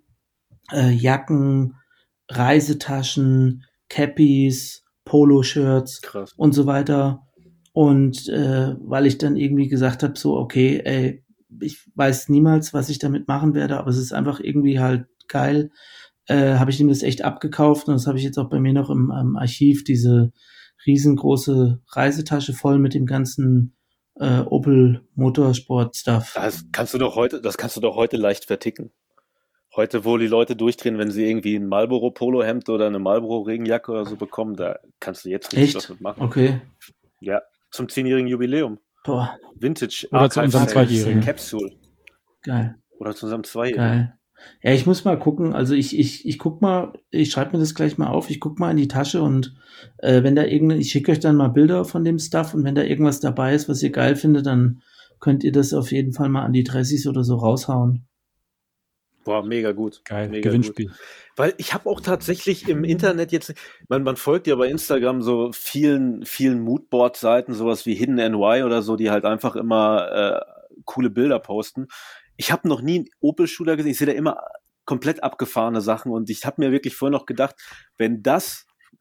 Jacken, Reisetaschen, Cappies, Poloshirts Krass. und so weiter. Und weil ich dann irgendwie gesagt habe, so, okay, ey, ich weiß niemals, was ich damit machen werde, aber es ist einfach irgendwie halt geil, habe ich ihm das echt abgekauft und das habe ich jetzt auch bei mir noch im Archiv, diese riesengroße Reisetasche voll mit dem ganzen Opel Motorsport Stuff. Das kannst du doch heute leicht verticken. Heute, wo die Leute durchdrehen, wenn sie irgendwie ein Marlboro Polohemd oder eine Marlboro Regenjacke oder so bekommen, da kannst du jetzt richtig was Echt? mitmachen. Okay. Ja, zum 10-jährigen Jubiläum. Boah, Vintage Oder zu unserem Sale, Zweijährigen. Capsule. geil. Oder zu unserem 2-jährigen. Geil. Ja, ich muss mal gucken. Also ich guck mal, ich schreibe mir das gleich mal auf, ich guck mal in die Tasche und wenn da ich schicke euch dann mal Bilder von dem Stuff und wenn da irgendwas dabei ist, was ihr geil findet, dann könnt ihr das auf jeden Fall mal an die Dressis oder so raushauen. Boah, mega gut. Geil, Mega Gewinnspiel. Gut. Weil ich habe auch tatsächlich im Internet jetzt, man folgt ja bei Instagram so vielen Moodboard-Seiten, sowas wie Hidden NY oder so, die halt einfach immer coole Bilder posten. Ich habe noch nie einen Opel-Shooter gesehen, ich sehe da immer komplett abgefahrene Sachen und ich habe mir wirklich vorher noch gedacht, wenn das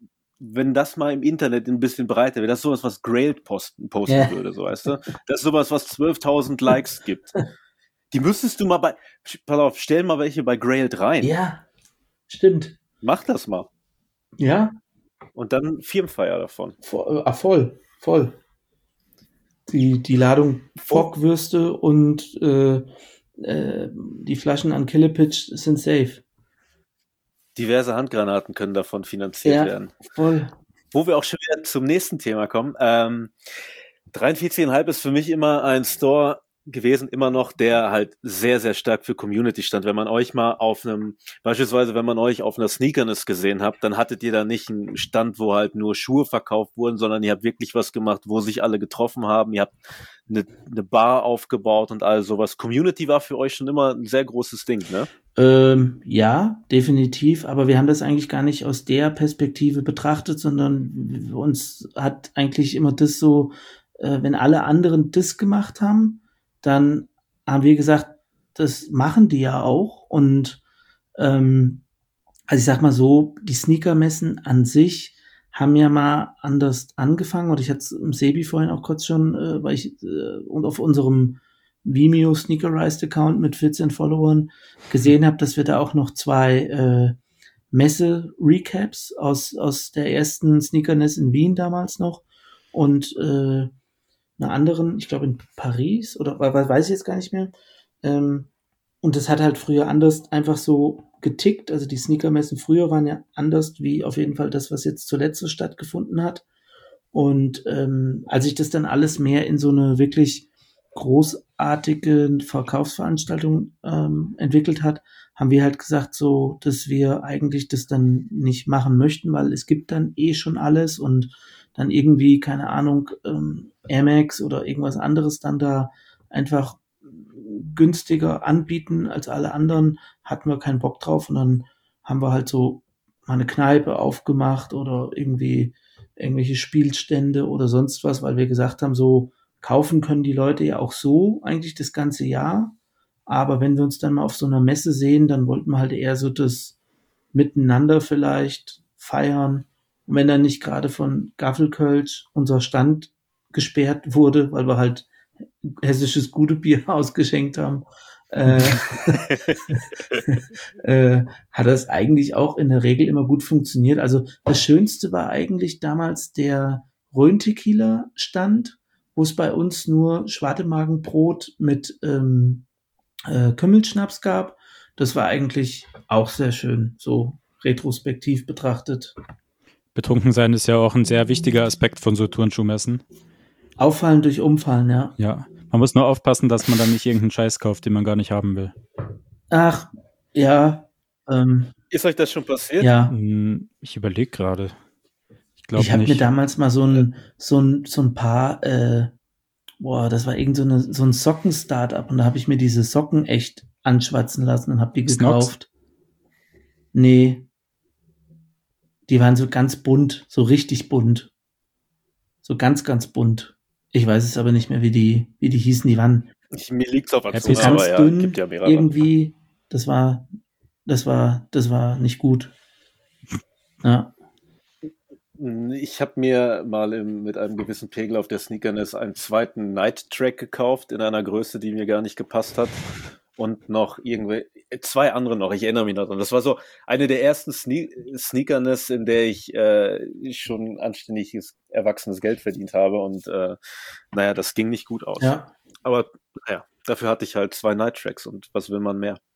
mal im Internet ein bisschen breiter wäre, das ist sowas, was Grailed posten Ja. würde, so weißt du? Das ist sowas, was 12.000 Likes gibt. Die müsstest du mal pass auf, stell mal welche bei Grailed rein. Ja, stimmt. Mach das mal. Ja, Und dann Firmenfeier davon. voll. Die Ladung Bockwürste und die Flaschen an Killepitch sind safe. Diverse Handgranaten können davon finanziert werden. Voll. Wo wir auch schon wieder zum nächsten Thema kommen. 43,5 ist für mich immer ein Store gewesen, immer noch, der halt sehr, sehr stark für Community stand. Wenn man euch mal beispielsweise, wenn man euch auf einer Sneakerness gesehen habt, dann hattet ihr da nicht einen Stand, wo halt nur Schuhe verkauft wurden, sondern ihr habt wirklich was gemacht, wo sich alle getroffen haben. Ihr habt eine Bar aufgebaut und all sowas. Community war für euch schon immer ein sehr großes Ding, ne? Ja, definitiv, aber wir haben das eigentlich gar nicht aus der Perspektive betrachtet, sondern uns hat eigentlich immer das so, wenn alle anderen das gemacht haben, dann haben wir gesagt, das machen die ja auch und also ich sag mal so, die Sneakermessen an sich haben ja mal anders angefangen und ich hatte es im Sebi vorhin auch kurz schon, weil ich und auf unserem Vimeo Sneakerized Account mit 14 Followern gesehen habe, dass wir da auch noch 2 Messe-Recaps aus der ersten Sneakerness in Wien damals noch und einer anderen, ich glaube in Paris oder weiß ich jetzt gar nicht mehr. Und das hat halt früher anders einfach so getickt. Also die Sneakermessen früher waren ja anders wie auf jeden Fall das, was jetzt zuletzt so stattgefunden hat. Und als sich das dann alles mehr in so eine wirklich großartige Verkaufsveranstaltung entwickelt hat, haben wir halt gesagt, so, dass wir eigentlich das dann nicht machen möchten, weil es gibt dann eh schon alles und dann irgendwie, keine Ahnung, Air Max oder irgendwas anderes dann da einfach günstiger anbieten als alle anderen, hatten wir keinen Bock drauf und dann haben wir halt so mal eine Kneipe aufgemacht oder irgendwie irgendwelche Spielstände oder sonst was, weil wir gesagt haben, so kaufen können die Leute ja auch so eigentlich das ganze Jahr, Aber wenn wir uns dann mal auf so einer Messe sehen, dann wollten wir halt eher so das Miteinander vielleicht feiern. Und wenn dann nicht gerade von Gaffelkölsch unser Stand gesperrt wurde, weil wir halt hessisches Gute-Bier ausgeschenkt haben, hat das eigentlich auch in der Regel immer gut funktioniert. Also das Schönste war eigentlich damals der Rhön-Tequila-Stand, wo es bei uns nur Schwartemagenbrot mit Kümmelschnaps gab. Das war eigentlich auch sehr schön, so retrospektiv betrachtet. Betrunken sein ist ja auch ein sehr wichtiger Aspekt von so Turnschuhmessen. Auffallen durch Umfallen, ja. Ja, man muss nur aufpassen, dass man dann nicht irgendeinen Scheiß kauft, den man gar nicht haben will. Ach, ja. Ist euch das schon passiert? Ja. Ich überlege gerade. Ich habe mir damals mal so ein paar, das war irgend so ein Socken-Startup und da habe ich mir diese Socken echt anschwatzen lassen und habe die gekauft. Nee. Die waren so ganz bunt, so richtig bunt. So ganz, ganz bunt. Ich weiß es aber nicht mehr, wie die hießen, die waren. Mir liegt's auf der Zunge, ganz aber ja, dünn, gibt ja mehrere. Irgendwie, das war nicht gut. Ja. Ich habe mir mal mit einem gewissen Pegel auf der Sneakerness einen zweiten Night Track gekauft in einer Größe, die mir gar nicht gepasst hat. Und noch zwei andere noch, ich erinnere mich noch dran. Das war so eine der ersten Sneakerness, in der ich schon anständiges, erwachsenes Geld verdient habe. Und das ging nicht gut aus. Ja. Aber dafür hatte ich halt 2 Night Tracks und was will man mehr?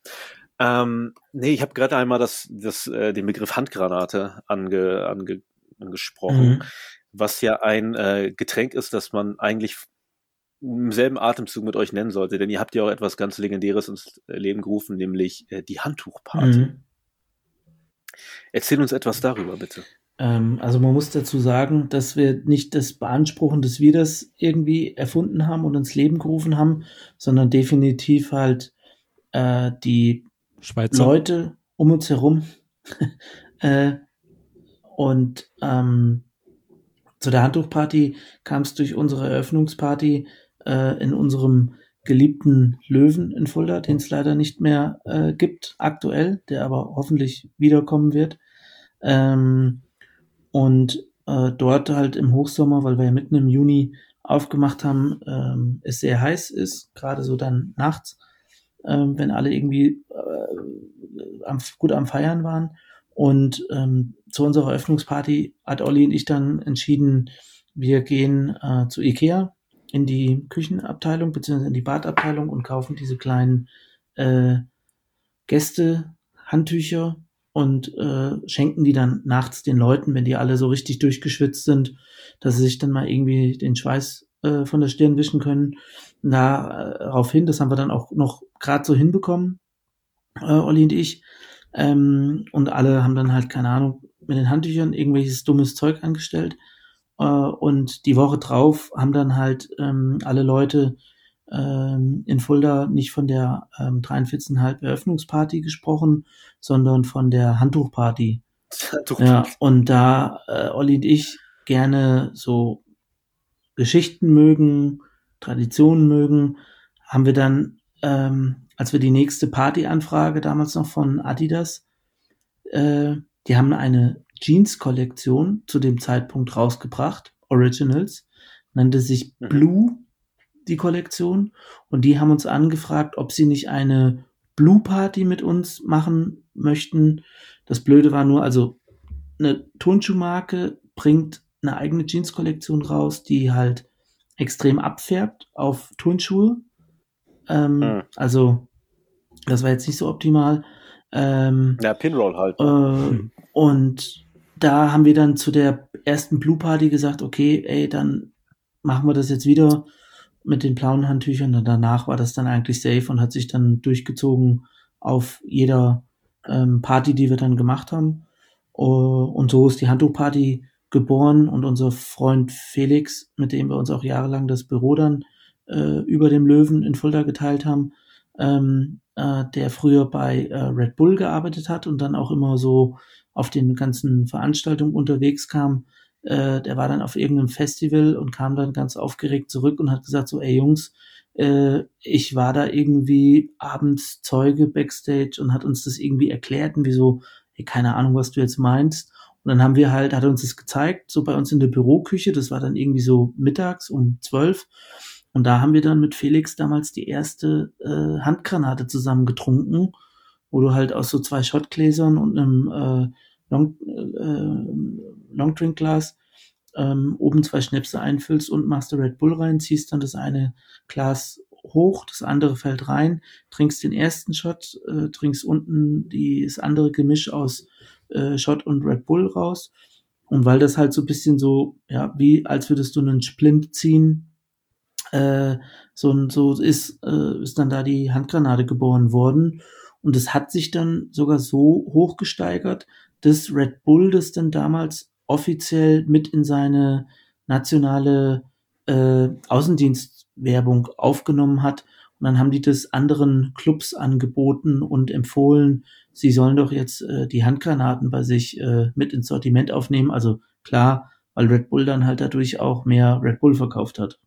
Ich habe gerade einmal den Begriff Handgranate angesprochen, was ja ein Getränk ist, das man eigentlich im selben Atemzug mit euch nennen sollte, denn ihr habt ja auch etwas ganz Legendäres ins Leben gerufen, nämlich die Handtuchparty. Erzähl uns etwas darüber, bitte. Also man muss dazu sagen, dass wir nicht das beanspruchen, dass wir das irgendwie erfunden haben und ins Leben gerufen haben, sondern definitiv halt die Schweizer Leute um uns herum. Und zu der Handtuchparty kam es durch unsere Eröffnungsparty in unserem geliebten Löwen in Fulda, den es leider nicht mehr gibt aktuell, der aber hoffentlich wiederkommen wird. Und dort halt im Hochsommer, weil wir ja mitten im Juni aufgemacht haben, es sehr heiß ist, gerade so dann nachts, wenn alle irgendwie gut am Feiern waren. Und zu unserer Eröffnungsparty hat Olli und ich dann entschieden, wir gehen zu Ikea in die Küchenabteilung bzw. in die Badabteilung und kaufen diese kleinen Gäste-Handtücher und schenken die dann nachts den Leuten, wenn die alle so richtig durchgeschwitzt sind, dass sie sich dann mal irgendwie den Schweiß von der Stirn wischen können. Daraufhin, das haben wir dann auch noch gerade so hinbekommen, Olli und ich. Und alle haben dann halt, keine Ahnung, mit den Handtüchern irgendwelches dummes Zeug angestellt. Und die Woche drauf haben dann halt alle Leute in Fulda nicht von der 43,5 Eröffnungsparty gesprochen, sondern von der Handtuchparty. Ja, und da Olli und ich gerne so Geschichten mögen, Traditionen mögen, haben wir dann, als wir die nächste Partyanfrage damals noch von Adidas, die haben eine Jeans-Kollektion zu dem Zeitpunkt rausgebracht, Originals, nannte sich Blue, die Kollektion, und die haben uns angefragt, ob sie nicht eine Blue-Party mit uns machen möchten. Das Blöde war nur, also eine Turnschuhmarke bringt eine eigene Jeans-Kollektion raus, die halt extrem abfärbt auf Turnschuhe. Also das war jetzt nicht so optimal. Pinroll halt. Und da haben wir dann zu der ersten Blue Party gesagt, okay, ey, dann machen wir das jetzt wieder mit den blauen Handtüchern. Und danach war das dann eigentlich safe und hat sich dann durchgezogen auf jeder Party, die wir dann gemacht haben. Und so ist die Handtuchparty geboren und unser Freund Felix, mit dem wir uns auch jahrelang das Büro dann über dem Löwen in Fulda geteilt haben, der früher bei Red Bull gearbeitet hat und dann auch immer so auf den ganzen Veranstaltungen unterwegs kam, der war dann auf irgendeinem Festival und kam dann ganz aufgeregt zurück und hat gesagt so, ey Jungs, ich war da irgendwie abends Zeuge Backstage und hat uns das irgendwie erklärt und wieso, hey, keine Ahnung, was du jetzt meinst. Und dann hat er uns das gezeigt, so bei uns in der Büroküche, das war dann irgendwie so mittags um 12. Und da haben wir dann mit Felix damals die erste Handgranate zusammen getrunken, wo du halt aus so 2 Shotgläsern und einem Longdrinkglas oben 2 Schnäpse einfüllst und machst du Red Bull rein, ziehst dann das eine Glas hoch, das andere fällt rein, trinkst den ersten Shot, trinkst unten das andere Gemisch aus Shot und Red Bull raus. Und weil das halt so ein bisschen so, ja, wie als würdest du einen Splint ziehen, so ist dann da die Handgranate geboren worden. Und es hat sich dann sogar so hochgesteigert, dass Red Bull das dann damals offiziell mit in seine nationale Außendienstwerbung aufgenommen hat. Und dann haben die das anderen Clubs angeboten und empfohlen, sie sollen doch jetzt die Handgranaten bei sich mit ins Sortiment aufnehmen. Also klar, weil Red Bull dann halt dadurch auch mehr Red Bull verkauft hat.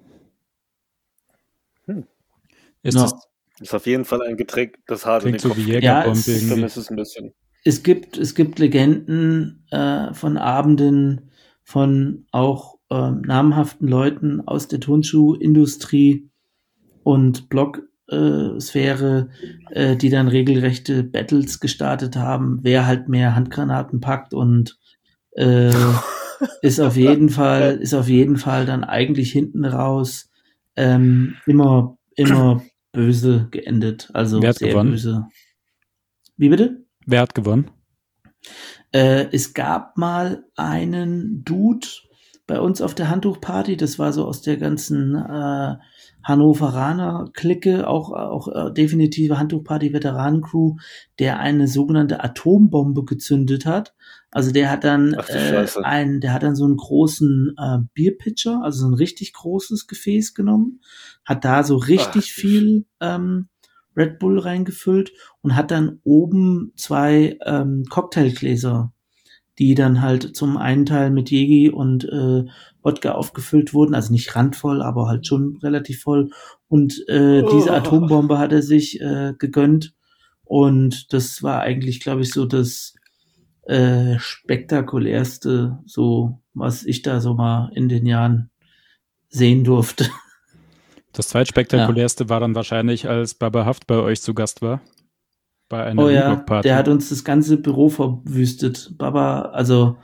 Das ist auf jeden Fall ein Getränk, das hart in den so Kopf wie geht. Jägerbombe Ich irgendwie. vermisse es ein bisschen. Es gibt Legenden von Abenden von auch namhaften Leuten aus der Turnschuhindustrie und Blog-Sphäre, die dann regelrechte Battles gestartet haben, wer halt mehr Handgranaten packt und ist auf jeden Fall dann eigentlich hinten raus immer böse geendet. Also Wer hat sehr gewonnen? böse. Wie bitte? Wer hat gewonnen? Es gab mal einen Dude bei uns auf der Handtuchparty, das war so aus der ganzen Hannoveraner-Clique, auch definitive Handtuchparty-Veteranen-Crew, der eine sogenannte Atombombe gezündet hat. Also der hat dann Ach du Scheiße. der hat dann so einen großen Bierpitcher, also so ein richtig großes Gefäß genommen, hat da so richtig viel Red Bull reingefüllt und hat dann oben 2 Cocktailgläser, die dann halt zum einen Teil mit Jägi und Wodka aufgefüllt wurden, also nicht randvoll, aber halt schon relativ voll. Und diese Atombombe hat er sich gegönnt und das war eigentlich, glaube ich, so das spektakulärste, so was ich da so mal in den Jahren sehen durfte. Das zweitspektakulärste war dann wahrscheinlich, als Baba Haft bei euch zu Gast war. Bei einer Reebok-Party. Der hat uns das ganze Büro verwüstet. Er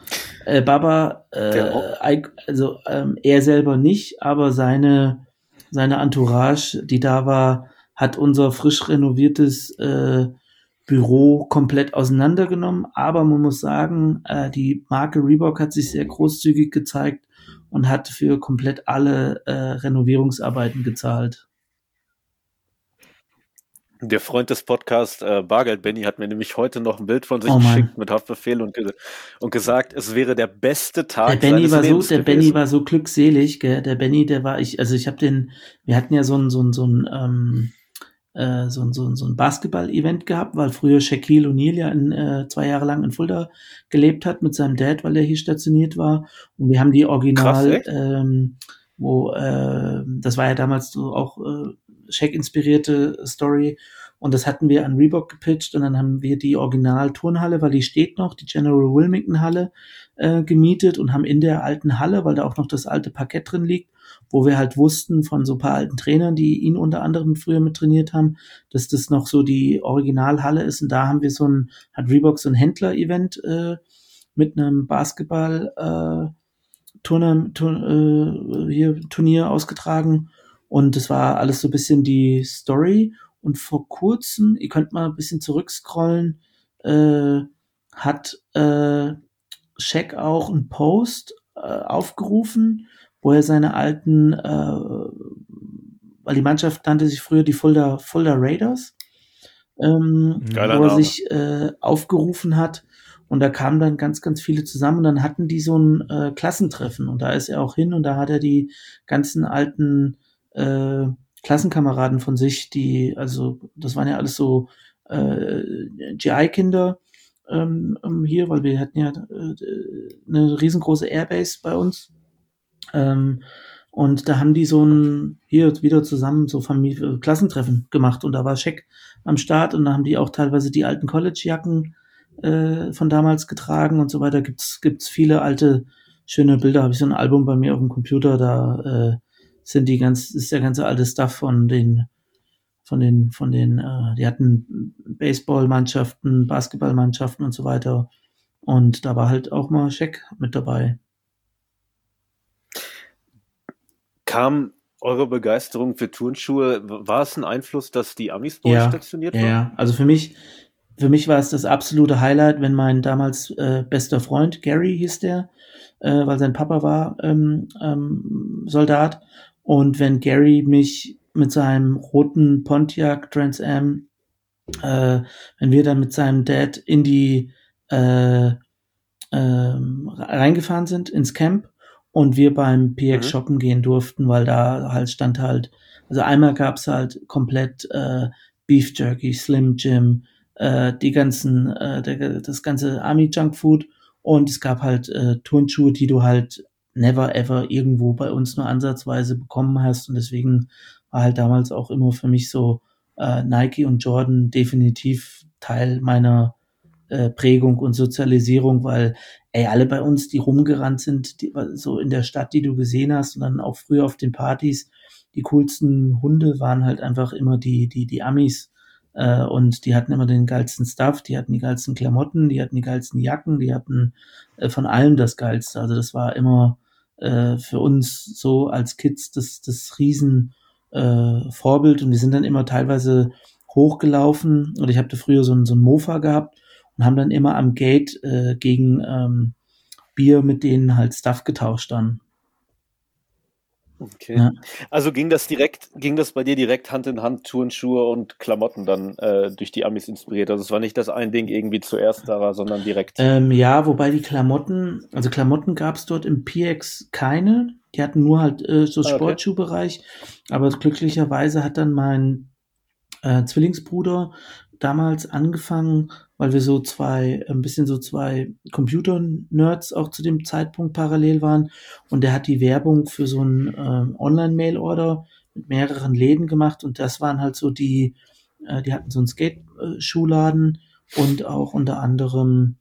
selber nicht, aber seine Entourage, die da war, hat unser frisch renoviertes Büro komplett auseinandergenommen. Aber man muss sagen, die Marke Reebok hat sich sehr großzügig gezeigt und hat für komplett alle Renovierungsarbeiten gezahlt. Der Freund des Podcasts, Bargeld Benny, hat mir nämlich heute noch ein Bild von sich geschickt mit Haftbefehl und gesagt, es wäre der beste Tag seines Lebens gewesen. Benny war so glückselig, gell? Der Benny, wir hatten ja so ein Basketball-Event gehabt, weil früher Shaquille O'Neal ja 2 Jahre lang in Fulda gelebt hat mit seinem Dad, weil er hier stationiert war. Und wir haben die Original, das war ja damals so auch Shaq-inspirierte Story. Und das hatten wir an Reebok gepitcht und dann haben wir die Original-Turnhalle, weil die steht noch, die General Wilmington-Halle gemietet und haben in der alten Halle, weil da auch noch das alte Parkett drin liegt, wo wir halt wussten von so ein paar alten Trainern, die ihn unter anderem früher mit trainiert haben, dass das noch so die Originalhalle ist. Und da haben wir hat Reebok so ein Händler-Event mit einem Basketball Turnier ausgetragen. Und das war alles so ein bisschen die Story. Und vor kurzem, ihr könnt mal ein bisschen zurückscrollen, hat Shaq auch einen Post aufgerufen, wo er seine alten, weil die Mannschaft nannte sich früher die Fulda Raiders, wo er sich aufgerufen hat. Und da kamen dann ganz, ganz viele zusammen und dann hatten die so ein Klassentreffen und da ist er auch hin und da hat er die ganzen alten Klassenkameraden von sich, das waren ja alles so GI-Kinder hier, weil wir hatten ja eine riesengroße Airbase bei uns. Und da haben die so ein, hier wieder zusammen so Klassentreffen gemacht und da war Shaq am Start und da haben die auch teilweise die alten College-Jacken von damals getragen und so weiter. Gibt's viele alte, schöne Bilder. Habe ich so ein Album bei mir auf dem Computer, da ist der ganze alte Stuff die hatten Baseballmannschaften, Basketballmannschaften und so weiter. Und da war halt auch mal Shaq mit dabei. Kam eure Begeisterung für Turnschuhe, war es ein Einfluss, dass die Amis bei euch stationiert waren? Ja, also für mich war es das absolute Highlight, wenn mein damals bester Freund, Gary hieß der, weil sein Papa war Soldat, und wenn Gary mich mit seinem roten Pontiac Trans Am, wenn wir dann mit seinem Dad in die reingefahren sind ins Camp und wir beim PX shoppen gehen durften, weil da halt stand halt, also einmal gab's halt komplett Beef Jerky, Slim Jim, die ganzen, das ganze Army Junk Food, und es gab halt Turnschuhe, die du halt never ever irgendwo bei uns nur ansatzweise bekommen hast, und deswegen war halt damals auch immer für mich so Nike und Jordan definitiv Teil meiner Prägung und Sozialisierung, weil alle bei uns, die rumgerannt sind, so in der Stadt, die du gesehen hast, und dann auch früher auf den Partys, die coolsten Hunde waren halt einfach immer die Amis, und die hatten immer den geilsten Stuff, die hatten die geilsten Klamotten, die hatten die geilsten Jacken, die hatten von allem das Geilste. Also das war immer für uns so als Kids das Riesen Vorbild, und wir sind dann immer teilweise hochgelaufen, oder ich habe da früher so ein Mofa gehabt und haben dann immer am Gate gegen Bier mit denen halt Stuff getauscht dann. Okay. Ja. Also ging das bei dir direkt Hand in Hand, Turnschuhe und Klamotten dann durch die Amis inspiriert? Also es war nicht das ein Ding irgendwie zuerst da, sondern direkt. Ja, wobei die Klamotten gab es dort im PX keine. Die hatten nur halt so Sportschuhbereich. Aber glücklicherweise hat dann mein Zwillingsbruder damals angefangen, weil wir so zwei Computer-Nerds auch zu dem Zeitpunkt parallel waren, und der hat die Werbung für so einen Online-Mail-Order mit mehreren Läden gemacht, und das waren halt so die hatten so einen Skate-Schuhladen und auch unter anderem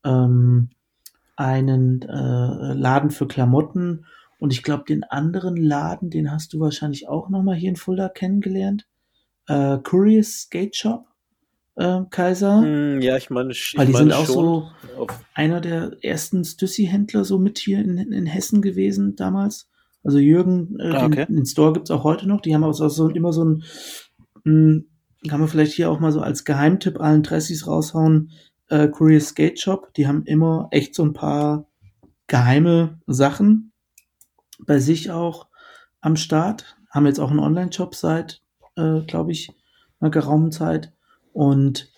einen Laden für Klamotten, und ich glaube, den anderen Laden, den hast du wahrscheinlich auch nochmal hier in Fulda kennengelernt. Curious Skate Shop, Kaiser. Ja, ich meine weil die sind auch so einer der ersten Stüssi-Händler so mit hier in Hessen gewesen damals. Also Jürgen, den Store gibt's auch heute noch. Die haben auch so immer so ein, kann man vielleicht hier auch mal so als Geheimtipp allen Dressis raushauen, Curious Skate Shop. Die haben immer echt so ein paar geheime Sachen bei sich auch am Start. Haben jetzt auch einen Online-Shop seit, glaube ich, einer geraumen Zeit. Und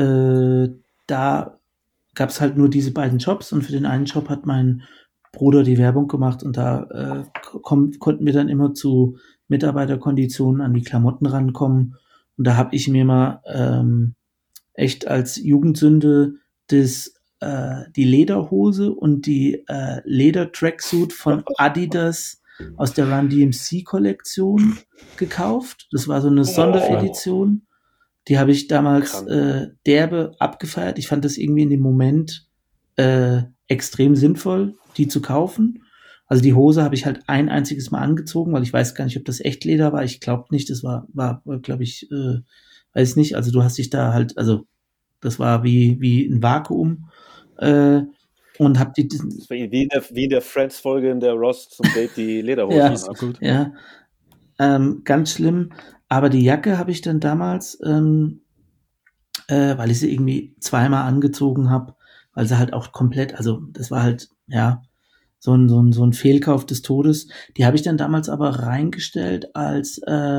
da gab's halt nur diese beiden Shops, und für den einen Shop hat mein Bruder die Werbung gemacht, und da konnten wir dann immer zu Mitarbeiterkonditionen an die Klamotten rankommen. Und da habe ich mir mal echt als Jugendsünde die Lederhose und die Leder-Tracksuit von Adidas aus der Run DMC Kollektion gekauft. Das war so eine Sonderedition. Die habe ich damals derbe abgefeiert. Ich fand das irgendwie in dem Moment extrem sinnvoll, die zu kaufen. Also die Hose habe ich halt ein einziges Mal angezogen, weil ich weiß gar nicht, ob das Echtleder war. Ich glaube nicht, das war glaube ich, weiß nicht. Also du hast dich da halt, also das war wie ein Vakuum, und hab die wie in der Friends-Folge, in der Ross zum Date die Lederhose hat. Ja, ganz schlimm. Aber die Jacke habe ich dann damals, weil ich sie irgendwie zweimal angezogen habe, weil sie halt auch komplett, also das war halt, ja, so ein Fehlkauf des Todes. Die habe ich dann damals aber reingestellt als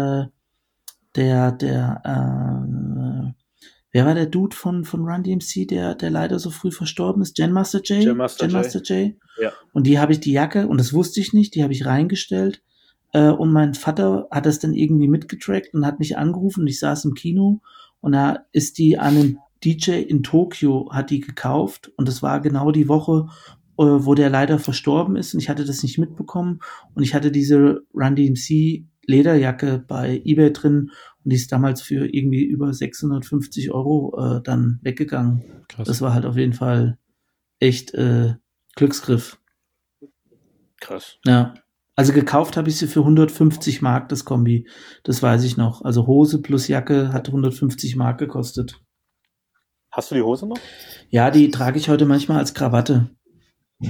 wer war der Dude von Run DMC, der leider so früh verstorben ist? Jam Master Jay. Ja. Und die habe ich, die Jacke, und das wusste ich nicht, die habe ich reingestellt. Und mein Vater hat das dann irgendwie mitgetrackt und hat mich angerufen, und ich saß im Kino, und da ist die an DJ in Tokio hat die gekauft und das war genau die Woche, wo der leider verstorben ist und ich hatte das nicht mitbekommen und ich hatte diese Run DMC Lederjacke bei eBay drin und die ist damals für irgendwie über 650 € dann weggegangen. Krass. Das war halt auf jeden Fall echt Glücksgriff. Krass. Ja. Also gekauft habe ich sie für 150 Mark, das Kombi. Das weiß ich noch. Also Hose plus Jacke hat 150 Mark gekostet. Hast du die Hose noch? Ja, die trage ich heute manchmal als Krawatte. Ich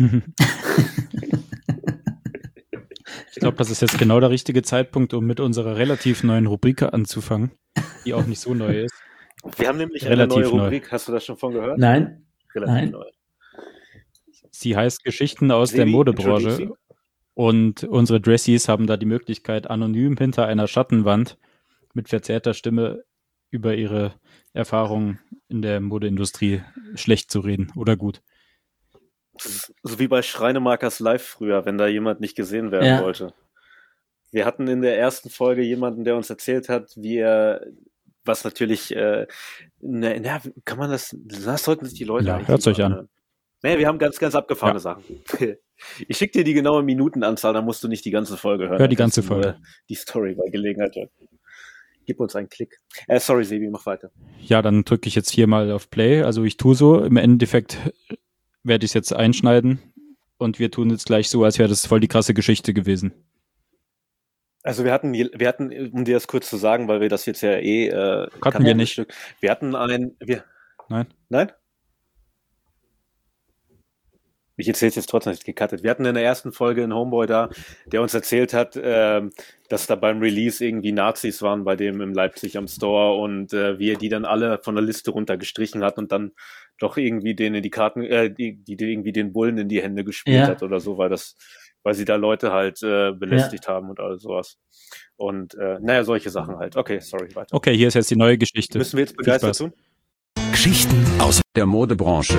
glaube, das ist jetzt genau der richtige Zeitpunkt, um mit unserer relativ neuen Rubrik anzufangen, die auch nicht so neu ist. Wir haben nämlich Relativ eine neue neu. Rubrik. Hast du das schon von gehört? Nein, Relativ nein. neu. Sie heißt Geschichten aus der Sebi, Modebranche. introduce Und unsere Dressies haben da die Möglichkeit, anonym hinter einer Schattenwand mit verzerrter Stimme über ihre Erfahrungen in der Modeindustrie schlecht zu reden oder gut. So wie bei Schreinemakers Live früher, wenn da jemand nicht gesehen werden Ja. wollte. Wir hatten in der ersten Folge jemanden, der uns erzählt hat, wie er, was natürlich, kann man das sollten sich die Leute Ja, eigentlich hört's euch lieber an. anhören. Nee, wir haben ganz, ganz abgefahrene Ja. Sachen. Ich schicke dir die genaue Minutenanzahl, dann musst du nicht die ganze Folge hören. Hör die Dann ganze kannst du nur Folge. Die Story bei Gelegenheit hören. Gib uns einen Klick. Sorry, Sebi, mach weiter. Ja, dann drücke ich jetzt hier mal auf Play. Also ich tue so. Im Endeffekt werde ich es jetzt einschneiden und wir tun jetzt gleich so, als wäre das voll die krasse Geschichte gewesen. Also wir hatten, um dir das kurz zu sagen, weil wir das jetzt ja Hatten wir nicht. Wir hatten Nein? Nein? Ich erzähle es jetzt trotzdem nicht gecuttet. Wir hatten in der ersten Folge einen Homeboy da, der uns erzählt hat, dass da beim Release irgendwie Nazis waren bei dem in Leipzig am Store und wie er die dann alle von der Liste runtergestrichen hat und dann doch irgendwie denen die Karten, die irgendwie den Bullen in die Hände gespielt hat oder so, weil sie da Leute halt belästigt haben und all sowas. Und solche Sachen halt. Okay, sorry, weiter. Okay, hier ist jetzt die neue Geschichte. Müssen wir jetzt Viel begeistert Spaß. tun? Geschichten aus der Modebranche.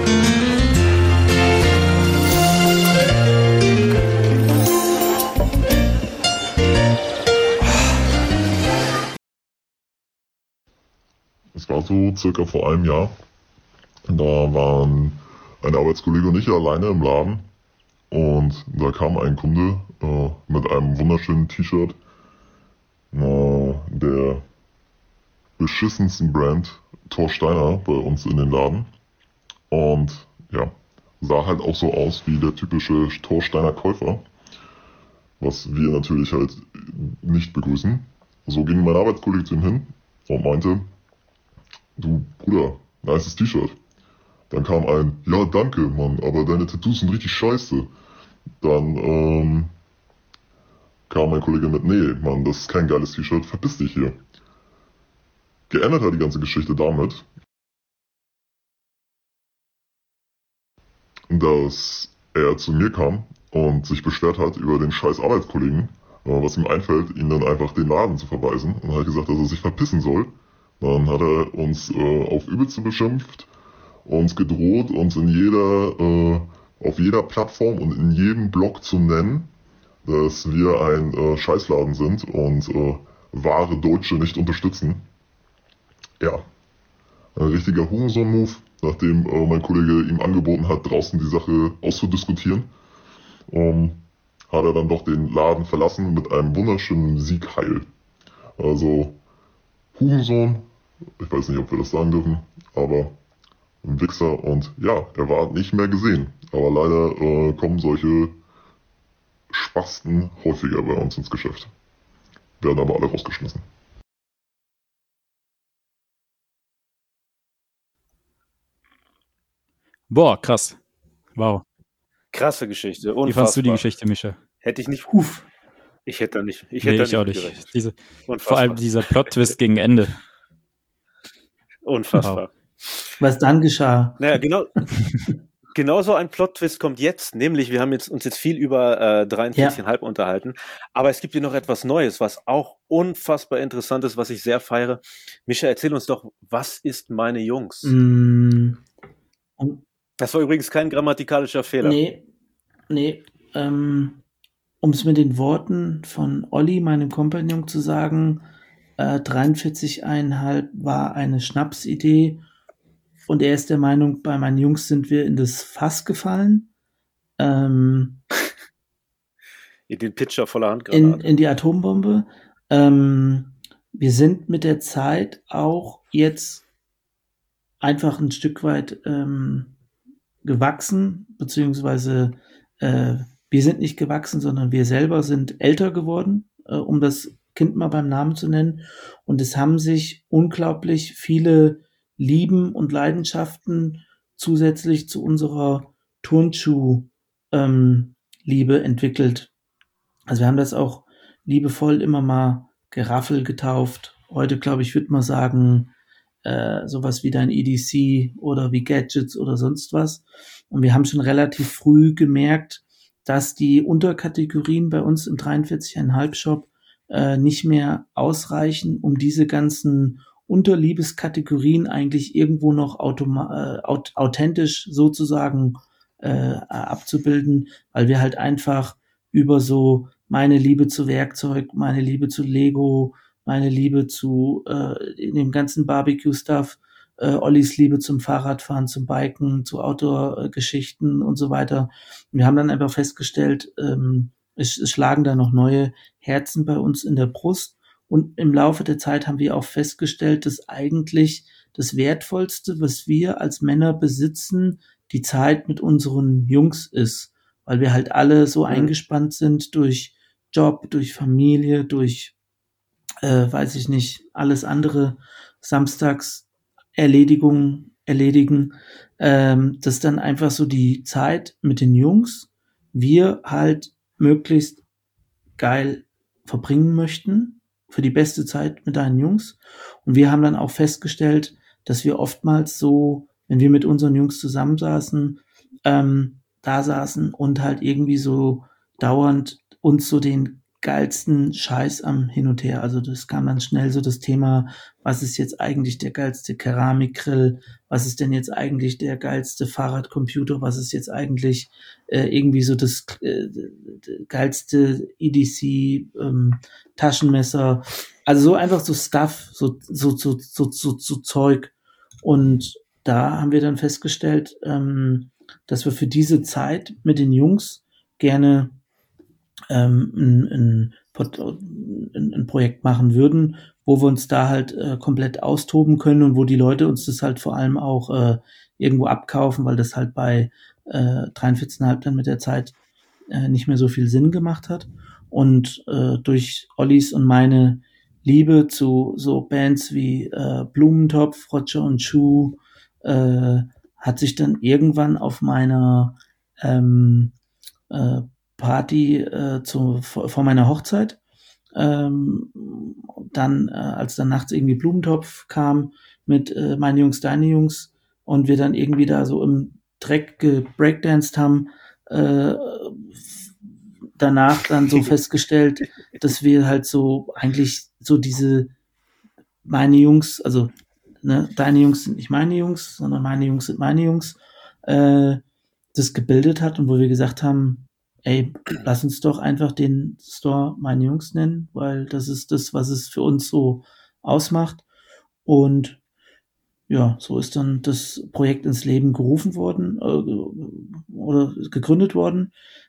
Es war so circa vor einem Jahr. Da waren ein Arbeitskollege und ich alleine im Laden und da kam ein Kunde mit einem wunderschönen T-Shirt der beschissensten Brand Thor Steiner bei uns in den Laden und ja, sah halt auch so aus wie der typische Thor Steiner Käufer, was wir natürlich halt nicht begrüßen. So ging mein Arbeitskollege zu ihm hin und meinte: Du Bruder, nices T-Shirt. Dann kam ein: Ja, danke, Mann, aber deine Tattoos sind richtig scheiße. Dann kam mein Kollege mit: Nee, Mann, das ist kein geiles T-Shirt, verpiss dich hier. Geendet hat die ganze Geschichte damit, dass er zu mir kam und sich beschwert hat über den scheiß Arbeitskollegen, was ihm einfällt, ihn dann einfach den Laden zu verweisen. Und dann hat er gesagt, dass er sich verpissen soll. Dann hat er uns auf Übelste beschimpft, uns gedroht, uns auf jeder Plattform und in jedem Blog zu nennen, dass wir ein Scheißladen sind und wahre Deutsche nicht unterstützen. Ja, ein richtiger Hurensohn-Move, nachdem mein Kollege ihm angeboten hat, draußen die Sache auszudiskutieren, hat er dann doch den Laden verlassen mit einem wunderschönen Siegheil. Also Hurensohn, ich weiß nicht, ob wir das sagen dürfen, aber ein Wichser und ja, er war nicht mehr gesehen. Aber leider kommen solche Spasten häufiger bei uns ins Geschäft. Werden aber alle rausgeschmissen. Boah, krass. Wow. Krasse Geschichte. Wie fandst du die Geschichte, Mischa? Hätte ich nicht. Ich hätte da nicht. Ich Nee, hätte ich da auch nicht nicht. gerechnet. Vor allem dieser Plot-Twist gegen Ende. Unfassbar. Was dann geschah. Naja, genau so ein Plot-Twist kommt jetzt. Nämlich, wir haben uns jetzt viel über 43,5 unterhalten. Aber es gibt hier noch etwas Neues, was auch unfassbar interessant ist, was ich sehr feiere. Mischa, erzähl uns doch, was ist meine Jungs? Das war übrigens kein grammatikalischer Fehler. Nee. Um es mit den Worten von Olli, meinem Kompagnon, zu sagen, 43,5 war eine Schnapsidee und er ist der Meinung, bei meinen Jungs sind wir in das Fass gefallen. In den Pitcher voller Handgranaten. In die Atombombe. Wir sind mit der Zeit auch jetzt einfach ein Stück weit gewachsen, beziehungsweise wir sind nicht gewachsen, sondern wir selber sind älter geworden, um das Kind mal beim Namen zu nennen. Und es haben sich unglaublich viele Lieben und Leidenschaften zusätzlich zu unserer Turnschuh-Liebe entwickelt. Also wir haben das auch liebevoll immer mal Geraffel getauft. Heute, glaube ich, würde man sagen, sowas wie dein EDC oder wie Gadgets oder sonst was. Und wir haben schon relativ früh gemerkt, dass die Unterkategorien bei uns im 43,5 Shop nicht mehr ausreichen, um diese ganzen Unterliebeskategorien eigentlich irgendwo noch authentisch sozusagen abzubilden, weil wir halt einfach über so meine Liebe zu Werkzeug, meine Liebe zu Lego, meine Liebe zu dem ganzen Barbecue-Stuff, Ollis Liebe zum Fahrradfahren, zum Biken, zu Outdoor-Geschichten und so weiter. Wir haben dann einfach festgestellt, es schlagen da noch neue Herzen bei uns in der Brust. Und im Laufe der Zeit haben wir auch festgestellt, dass eigentlich das Wertvollste, was wir als Männer besitzen, die Zeit mit unseren Jungs ist. Weil wir halt alle so eingespannt sind durch Job, durch Familie, durch, weiß ich nicht, alles andere, samstags erledigen, dass dann einfach so die Zeit mit den Jungs wir halt möglichst geil verbringen möchten, für die beste Zeit mit deinen Jungs. Und wir haben dann auch festgestellt, dass wir oftmals so, wenn wir mit unseren Jungs zusammensaßen, da saßen und halt irgendwie so dauernd uns so den geilsten Scheiß am Hin und Her. Also das kam dann schnell so das Thema, was ist jetzt eigentlich der geilste Keramikgrill, was ist denn jetzt eigentlich der geilste Fahrradcomputer, was ist jetzt eigentlich irgendwie so das geilste EDC Taschenmesser. Also so einfach so Stuff, so Zeug. Und da haben wir dann festgestellt, dass wir für diese Zeit mit den Jungs gerne ein Projekt machen würden, wo wir uns da halt komplett austoben können und wo die Leute uns das halt vor allem auch irgendwo abkaufen, weil das halt bei 43,5 dann mit der Zeit nicht mehr so viel Sinn gemacht hat. Und durch Ollis und meine Liebe zu so Bands wie Blumentopf, Roger und Schuh hat sich dann irgendwann auf meiner Party vor meiner Hochzeit, dann als dann nachts irgendwie Blumentopf kam mit meine Jungs, deine Jungs und wir dann irgendwie da so im Dreck gebreakdanced haben, danach dann so festgestellt, dass wir halt so eigentlich so diese meine Jungs, also ne, deine Jungs sind nicht meine Jungs, sondern meine Jungs sind meine Jungs, das gebildet hat und wo wir gesagt haben, ey, lass uns doch einfach den Store meine Jungs nennen, weil das ist das, was es für uns so ausmacht. Und ja, so ist dann das Projekt ins Leben gerufen worden oder gegründet worden.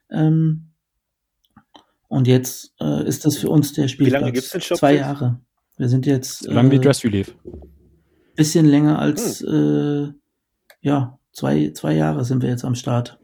Und jetzt ist das für uns der Spielplatz. Wie lange gibt's den Shop? 2 Jahre. Wir sind jetzt So lange wie Dress Relief. bisschen länger als 2 Jahre sind wir jetzt am Start.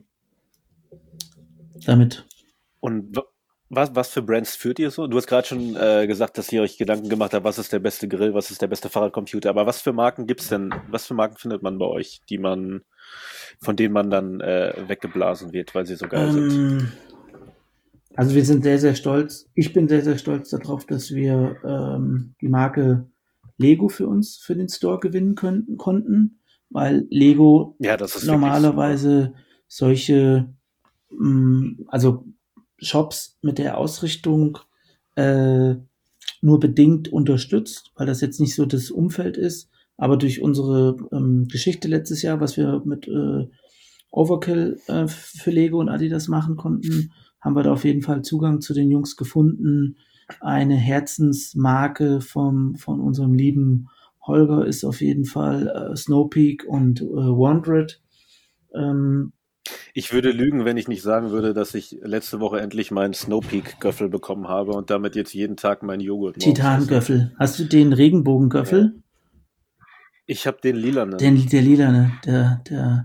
Damit. Und was für Brands führt ihr so? Du hast gerade schon gesagt, dass ihr euch Gedanken gemacht habt, was ist der beste Grill, was ist der beste Fahrradcomputer, aber was für Marken gibt's denn? Was für Marken findet man bei euch, von denen man dann weggeblasen wird, weil sie so geil sind? Also wir sind sehr, sehr stolz. Ich bin sehr, sehr stolz darauf, dass wir die Marke Lego für den Store gewinnen konnten, weil Lego Das ist normalerweise solche also Shops mit der Ausrichtung nur bedingt unterstützt, weil das jetzt nicht so das Umfeld ist, aber durch unsere Geschichte letztes Jahr, was wir mit Overkill für Lego und Adidas machen konnten, haben wir da auf jeden Fall Zugang zu den Jungs gefunden, eine Herzensmarke von unserem lieben Holger ist auf jeden Fall Snowpeak und Wondred. Ich würde lügen, wenn ich nicht sagen würde, dass ich letzte Woche endlich meinen Snowpeak-Göffel bekommen habe und damit jetzt jeden Tag meinen Joghurt morgens esse. Titan-Göffel. Hast du den Regenbogengöffel? Ich habe den lilanen. Der lilane, der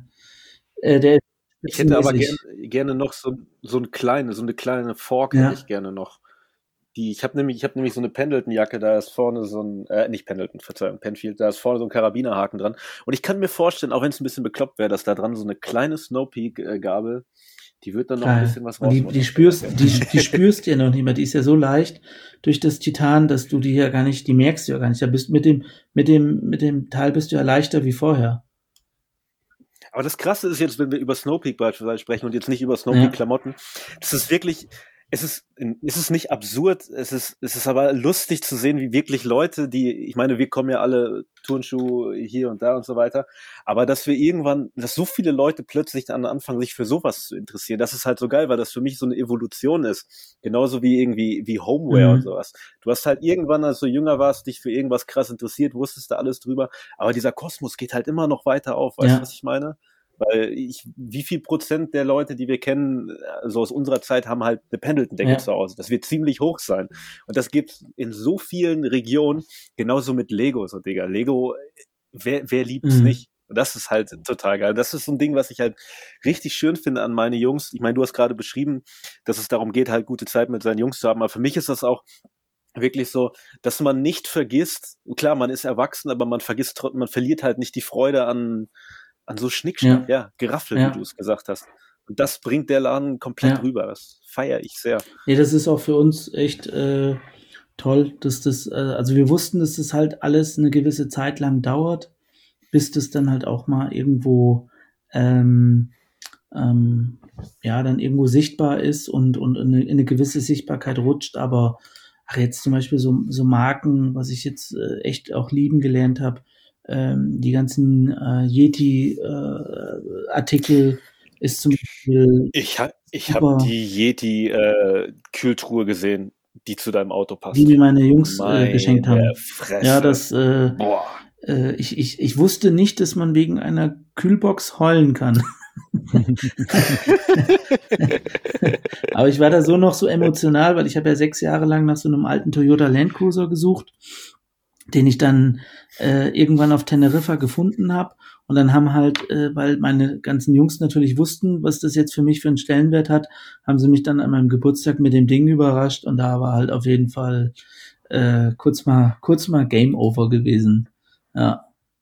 Ich hätte aber spitzenmäßig. gerne noch so eine kleine Fork Ja. hätte ich gerne noch. Ich habe nämlich so eine Pendleton-Jacke, da ist vorne so ein, nicht Pendleton, Verzeihung, Penfield, da ist vorne so ein Karabinerhaken dran. Und ich kann mir vorstellen, auch wenn es ein bisschen bekloppt wäre, dass da dran so eine kleine Snowpeak-Gabel, die wird dann noch ein Geil. bisschen was Und die rausholen. spürst du ja noch nicht mehr. Die ist ja so leicht durch das Titan, dass du die ja gar nicht, die merkst du ja gar nicht. Da bist mit dem Teil bist du ja leichter wie vorher. Aber das Krasse ist jetzt, wenn wir über Snowpeak beispielsweise sprechen und jetzt nicht über Snowpeak-Klamotten, das ist wirklich, es ist nicht absurd, es ist aber lustig zu sehen, wie wirklich Leute, ich meine, wir kommen ja alle Turnschuh hier und da und so weiter, aber dass so viele Leute plötzlich dann anfangen, sich für sowas zu interessieren, das ist halt so geil, weil das für mich so eine Evolution ist. Genauso wie Homeware und sowas. Du hast halt irgendwann, als du jünger warst, dich für irgendwas krass interessiert, wusstest da alles drüber, aber dieser Kosmos geht halt immer noch weiter auf, weißt du, was ich meine? Weil wie viel Prozent der Leute, die wir kennen, so aus unserer Zeit, haben halt eine Pendleton-Decke zu Hause. Das wird ziemlich hoch sein. Und das gibt in so vielen Regionen, genauso mit Lego, so Digga. Lego, wer liebt's nicht? Und das ist halt total geil. Das ist so ein Ding, was ich halt richtig schön finde an meine Jungs. Ich meine, du hast gerade beschrieben, dass es darum geht, halt gute Zeit mit seinen Jungs zu haben. Aber für mich ist das auch wirklich so, dass man nicht vergisst, klar, man ist erwachsen, aber man verliert halt nicht die Freude an so Schnickschnack, Geraffel, wie du es gesagt hast. Und das bringt der Laden komplett rüber. Das feiere ich sehr. Nee, das ist auch für uns echt toll, dass das, also wir wussten, dass das halt alles eine gewisse Zeit lang dauert, bis das dann halt auch mal irgendwo dann irgendwo sichtbar ist und in eine gewisse Sichtbarkeit rutscht, aber jetzt zum Beispiel so Marken, was ich jetzt echt auch lieben gelernt habe, die ganzen Yeti-Artikel ist zum Beispiel. Ich hab die Yeti-Kühltruhe gesehen, die zu deinem Auto passt. Die mir meine Jungs geschenkt haben. Fresse. Ja, ich wusste nicht, dass man wegen einer Kühlbox heulen kann. Aber ich war da noch so emotional, weil ich habe ja 6 Jahre lang nach so einem alten Toyota Land Cruiser gesucht, den ich dann irgendwann auf Teneriffa gefunden habe. Und dann haben halt, weil meine ganzen Jungs natürlich wussten, was das jetzt für mich für einen Stellenwert hat, haben sie mich dann an meinem Geburtstag mit dem Ding überrascht. Und da war halt auf jeden Fall kurz mal Game Over gewesen. Ja.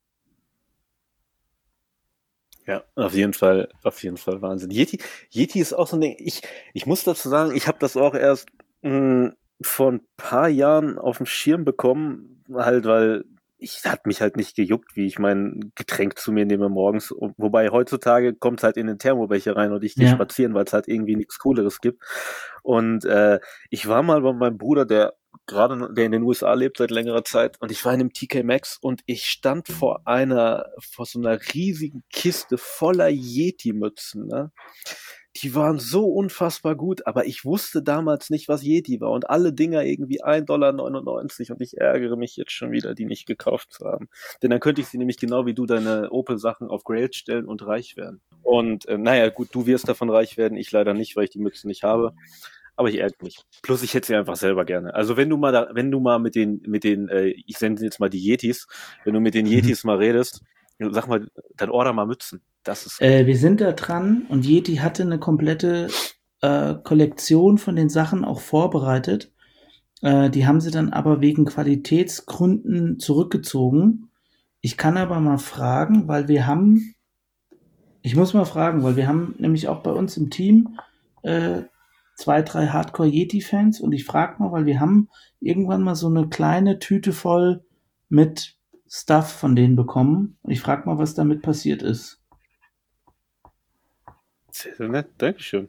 Ja, auf jeden Fall Wahnsinn. Yeti ist auch so ein Ding. Ich muss dazu sagen, ich habe das auch erst vor ein paar Jahren auf dem Schirm bekommen, halt, weil hat mich halt nicht gejuckt, wie ich mein Getränk zu mir nehme morgens. Wobei heutzutage kommt es halt in den Thermobecher rein und ich gehe spazieren, weil es halt irgendwie nichts Cooleres gibt. Und ich war mal bei meinem Bruder, der in den USA lebt seit längerer Zeit, und ich war in einem TK Maxx und ich stand vor so einer riesigen Kiste voller Yeti-Mützen, ne? Die waren so unfassbar gut, aber ich wusste damals nicht, was Yeti war, und alle Dinger irgendwie $1,99 und ich ärgere mich jetzt schon wieder, die nicht gekauft zu haben. Denn dann könnte ich sie nämlich genau wie du deine Opel-Sachen auf Grail stellen und reich werden. Und naja, gut, du wirst davon reich werden, ich leider nicht, weil ich die Mützen nicht habe. Aber ich ärgere mich. Plus ich hätte sie einfach selber gerne. Also wenn du mal mit den, ich sende jetzt mal die Yetis, wenn du mit den Yetis mal redest, sag mal, dann order mal Mützen. Das ist wir sind da dran, und Yeti hatte eine komplette Kollektion von den Sachen auch vorbereitet. Die haben sie dann aber wegen Qualitätsgründen zurückgezogen. Ich kann aber mal fragen, weil wir haben nämlich auch bei uns im Team 2, 3 Hardcore-Yeti-Fans, und ich frage mal, weil wir haben irgendwann mal so eine kleine Tüte voll mit Stuff von denen bekommen. Und ich frage mal, was damit passiert ist. sehr, sehr nett, Dankeschön.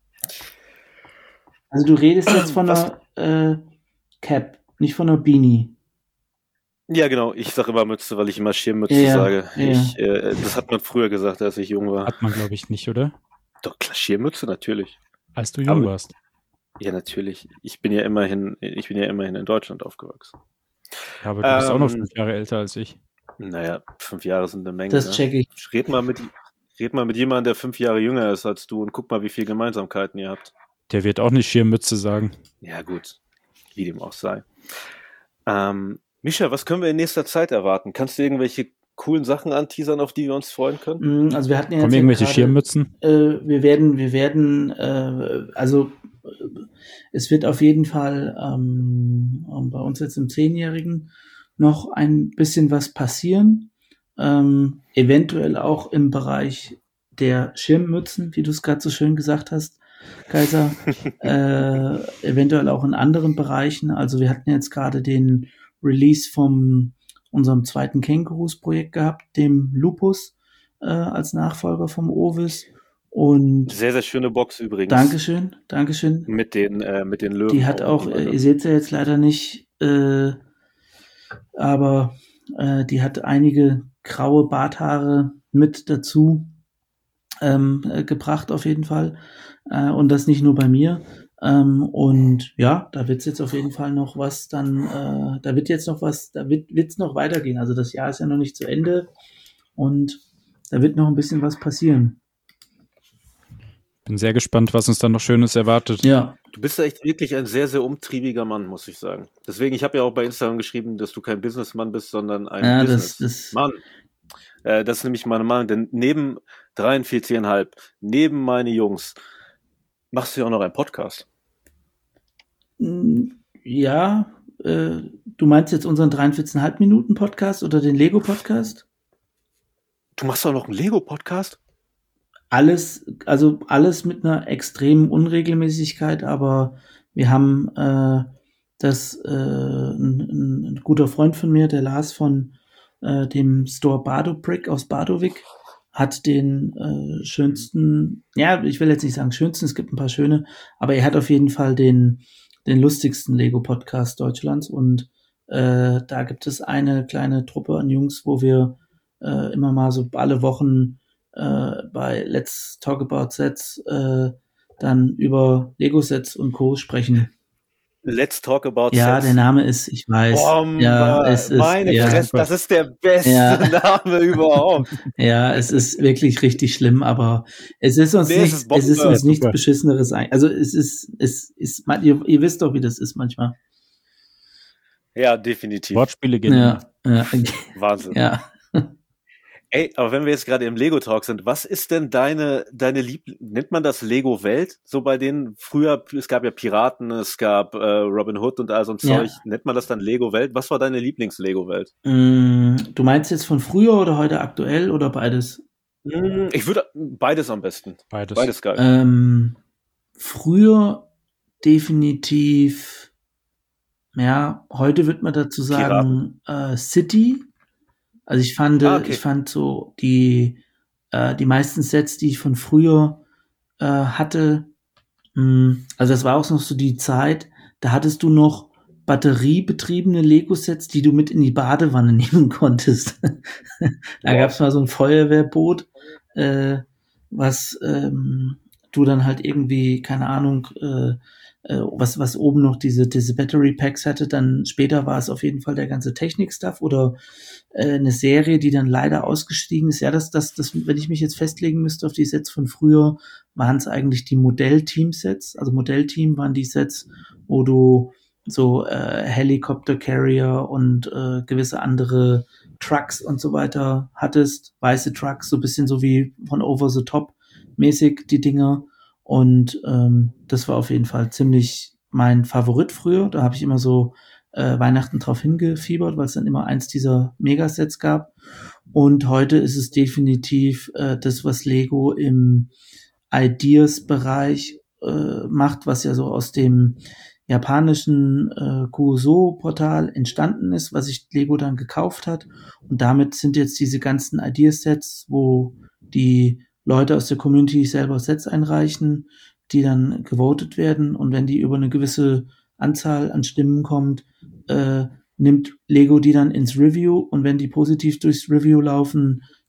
Also du redest jetzt von einer Cap, nicht von einer Beanie. Ja, genau. Ich sage immer Mütze, weil ich immer Schirmmütze sage. Ja. Das hat man früher gesagt, als ich jung war. Hat man, glaube ich, nicht, oder? Doch, klar, Schirmmütze, natürlich. Als du jung warst. Ja, natürlich. Ich bin ja immerhin in Deutschland aufgewachsen. Ja, aber du bist auch noch 5 Jahre älter als ich. Naja, 5 Jahre sind eine Menge. Das check ich. Red mal mit jemandem, der 5 Jahre jünger ist als du und guck mal, wie viele Gemeinsamkeiten ihr habt. Der wird auch nicht Schirmmütze sagen. Ja, gut. Wie dem auch sei. Mischa, was können wir in nächster Zeit erwarten? Kannst du irgendwelche coolen Sachen anteasern, auf die wir uns freuen können? Also wir hatten ja Kommen jetzt irgendwelche gerade, Schirmmützen? wir werden, also es wird auf jeden Fall bei uns jetzt im 10-Jährigen noch ein bisschen was passieren. Eventuell auch im Bereich der Schirmmützen, wie du es gerade so schön gesagt hast, Kaiser. Eventuell auch in anderen Bereichen. Also wir hatten jetzt gerade den Release von unserem zweiten Kängurus-Projekt gehabt, dem Lupus als Nachfolger vom Ovis. Und sehr, sehr schöne Box übrigens. Dankeschön. Mit den Löwen. Die hat auch, ihr seht sie ja jetzt leider nicht, aber die hat einige graue Barthaare mit dazu gebracht auf jeden Fall. Und das nicht nur bei mir. Und ja, da wird's jetzt auf jeden Fall noch was dann, da wird's noch weitergehen. Also das Jahr ist ja noch nicht zu Ende und da wird noch ein bisschen was passieren. Bin sehr gespannt, was uns dann noch Schönes erwartet. Ja. Du bist ja echt wirklich ein sehr, sehr umtriebiger Mann, muss ich sagen. Deswegen, ich habe ja auch bei Instagram geschrieben, dass du kein Businessmann bist, sondern ein Businessmann. Das ist nämlich meine Meinung, denn neben 43,5, neben meine Jungs, machst du ja auch noch einen Podcast. Ja, du meinst jetzt unseren 43,5 Minuten Podcast oder den Lego-Podcast? Du machst auch noch einen Lego-Podcast? Alles mit einer extremen Unregelmäßigkeit, aber wir haben ein guter Freund von mir, der Lars von dem Store Bardo-Brick aus Bardowik, hat den schönsten, ja, ich will jetzt nicht sagen schönsten, es gibt ein paar schöne, aber er hat auf jeden Fall den lustigsten Lego-Podcast Deutschlands und da gibt es eine kleine Truppe an Jungs, wo wir immer mal so alle Wochen bei Let's Talk About Sets dann über Lego-Sets und Co. sprechen. Let's Talk About Sets. Ja, der Name ist, ich weiß. Ja, es ist, meine Fresse, das ist der beste Name überhaupt. Ja, es ist wirklich richtig schlimm, aber es ist uns nichts Beschisseneres. Also ihr wisst doch, wie das ist manchmal. Ja, definitiv. Wortspiele gehen. Ja. Wahnsinn. Ja. Ey, aber wenn wir jetzt gerade im Lego-Talk sind, was ist denn deine nennt man das Lego-Welt? So bei denen früher, es gab ja Piraten, es gab Robin Hood und all so ein Zeug. Nennt man das dann Lego-Welt? Was war deine Lieblings-Lego-Welt? Du meinst jetzt von früher oder heute aktuell oder beides? Ich würde beides am besten. Beides geil. Früher definitiv, ja, heute wird man dazu sagen, City. Also ich fand so die meisten Sets, die ich von früher hatte, also das war auch noch so die Zeit, da hattest du noch batteriebetriebene Lego-Sets, die du mit in die Badewanne nehmen konntest. Da gab's mal so ein Feuerwehrboot, was du dann halt irgendwie, keine Ahnung, was oben noch diese Battery Packs hatte, dann später war es auf jeden Fall der ganze Technik-Stuff oder eine Serie, die dann leider ausgestiegen ist. Ja, das, wenn ich mich jetzt festlegen müsste auf die Sets von früher, waren es eigentlich die Modell-Team-Sets. Also Modell-Team waren die Sets, wo du so Helicopter Carrier und gewisse andere Trucks und so weiter hattest. Weiße Trucks, so ein bisschen so wie von Over the Top mäßig die Dinger. Und das war auf jeden Fall ziemlich mein Favorit früher. Da habe ich immer so Weihnachten drauf hingefiebert, weil es dann immer eins dieser Megasets gab. Und heute ist es definitiv das, was Lego im Ideas-Bereich macht, was ja so aus dem japanischen Kuroso-Portal entstanden ist, was sich Lego dann gekauft hat. Und damit sind jetzt diese ganzen Ideas-Sets, wo die Leute aus der Community selber Sets einreichen, die dann gewotet werden. Und wenn die über eine gewisse Anzahl an Stimmen kommt, nimmt Lego die dann ins Review. Und wenn die positiv durchs Review laufen,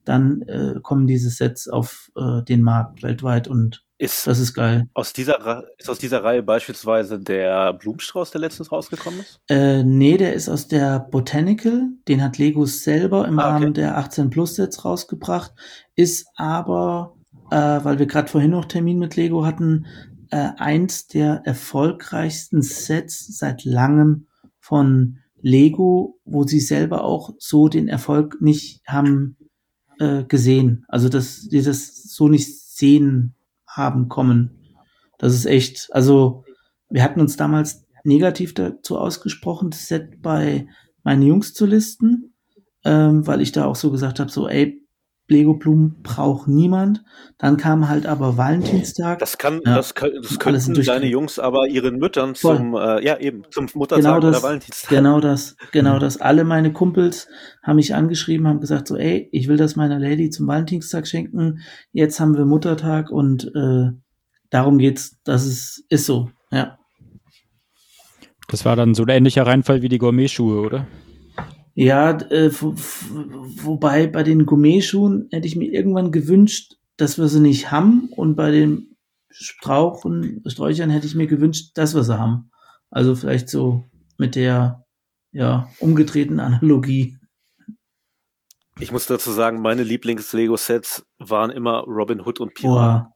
dann kommen diese Sets auf den Markt weltweit und Ist das ist geil. aus dieser Reihe beispielsweise der Blumenstrauß, der letztens rausgekommen ist? Nee, der ist aus der Botanical, den hat Lego selber im Ah, okay. Rahmen der 18 Plus Sets rausgebracht, ist aber, weil wir gerade vorhin noch Termin mit Lego hatten, eins der erfolgreichsten Sets seit langem von Lego, wo sie selber auch so den Erfolg nicht haben gesehen. Also, dass die das so nicht sehen haben kommen. Das ist echt, also wir hatten uns damals negativ dazu ausgesprochen, das Set bei meinen Jungs zu listen, weil ich da auch so gesagt habe, so ey, Lego-Blumen braucht niemand. Dann kam halt aber Valentinstag. Das Ja, könnten alles deine durchgekriegt. Jungs aber ihren Müttern Voll. zum Muttertag Genau oder das, Valentinstag. genau das. Alle meine Kumpels haben mich angeschrieben, haben gesagt so, ey, ich will das meiner Lady zum Valentinstag schenken. Jetzt haben wir Muttertag und darum geht's. Das ist so, ja. Das war dann so ein ähnlicher Reinfall wie die Gourmet-Schuhe, oder? Ja, wobei bei den Gourmet-Schuhen hätte ich mir irgendwann gewünscht, dass wir sie nicht haben und bei den Sträuchern hätte ich mir gewünscht, dass wir sie haben. Also vielleicht so mit der umgedrehten Analogie. Ich muss dazu sagen, meine Lieblings-Lego-Sets waren immer Robin Hood und Piraten.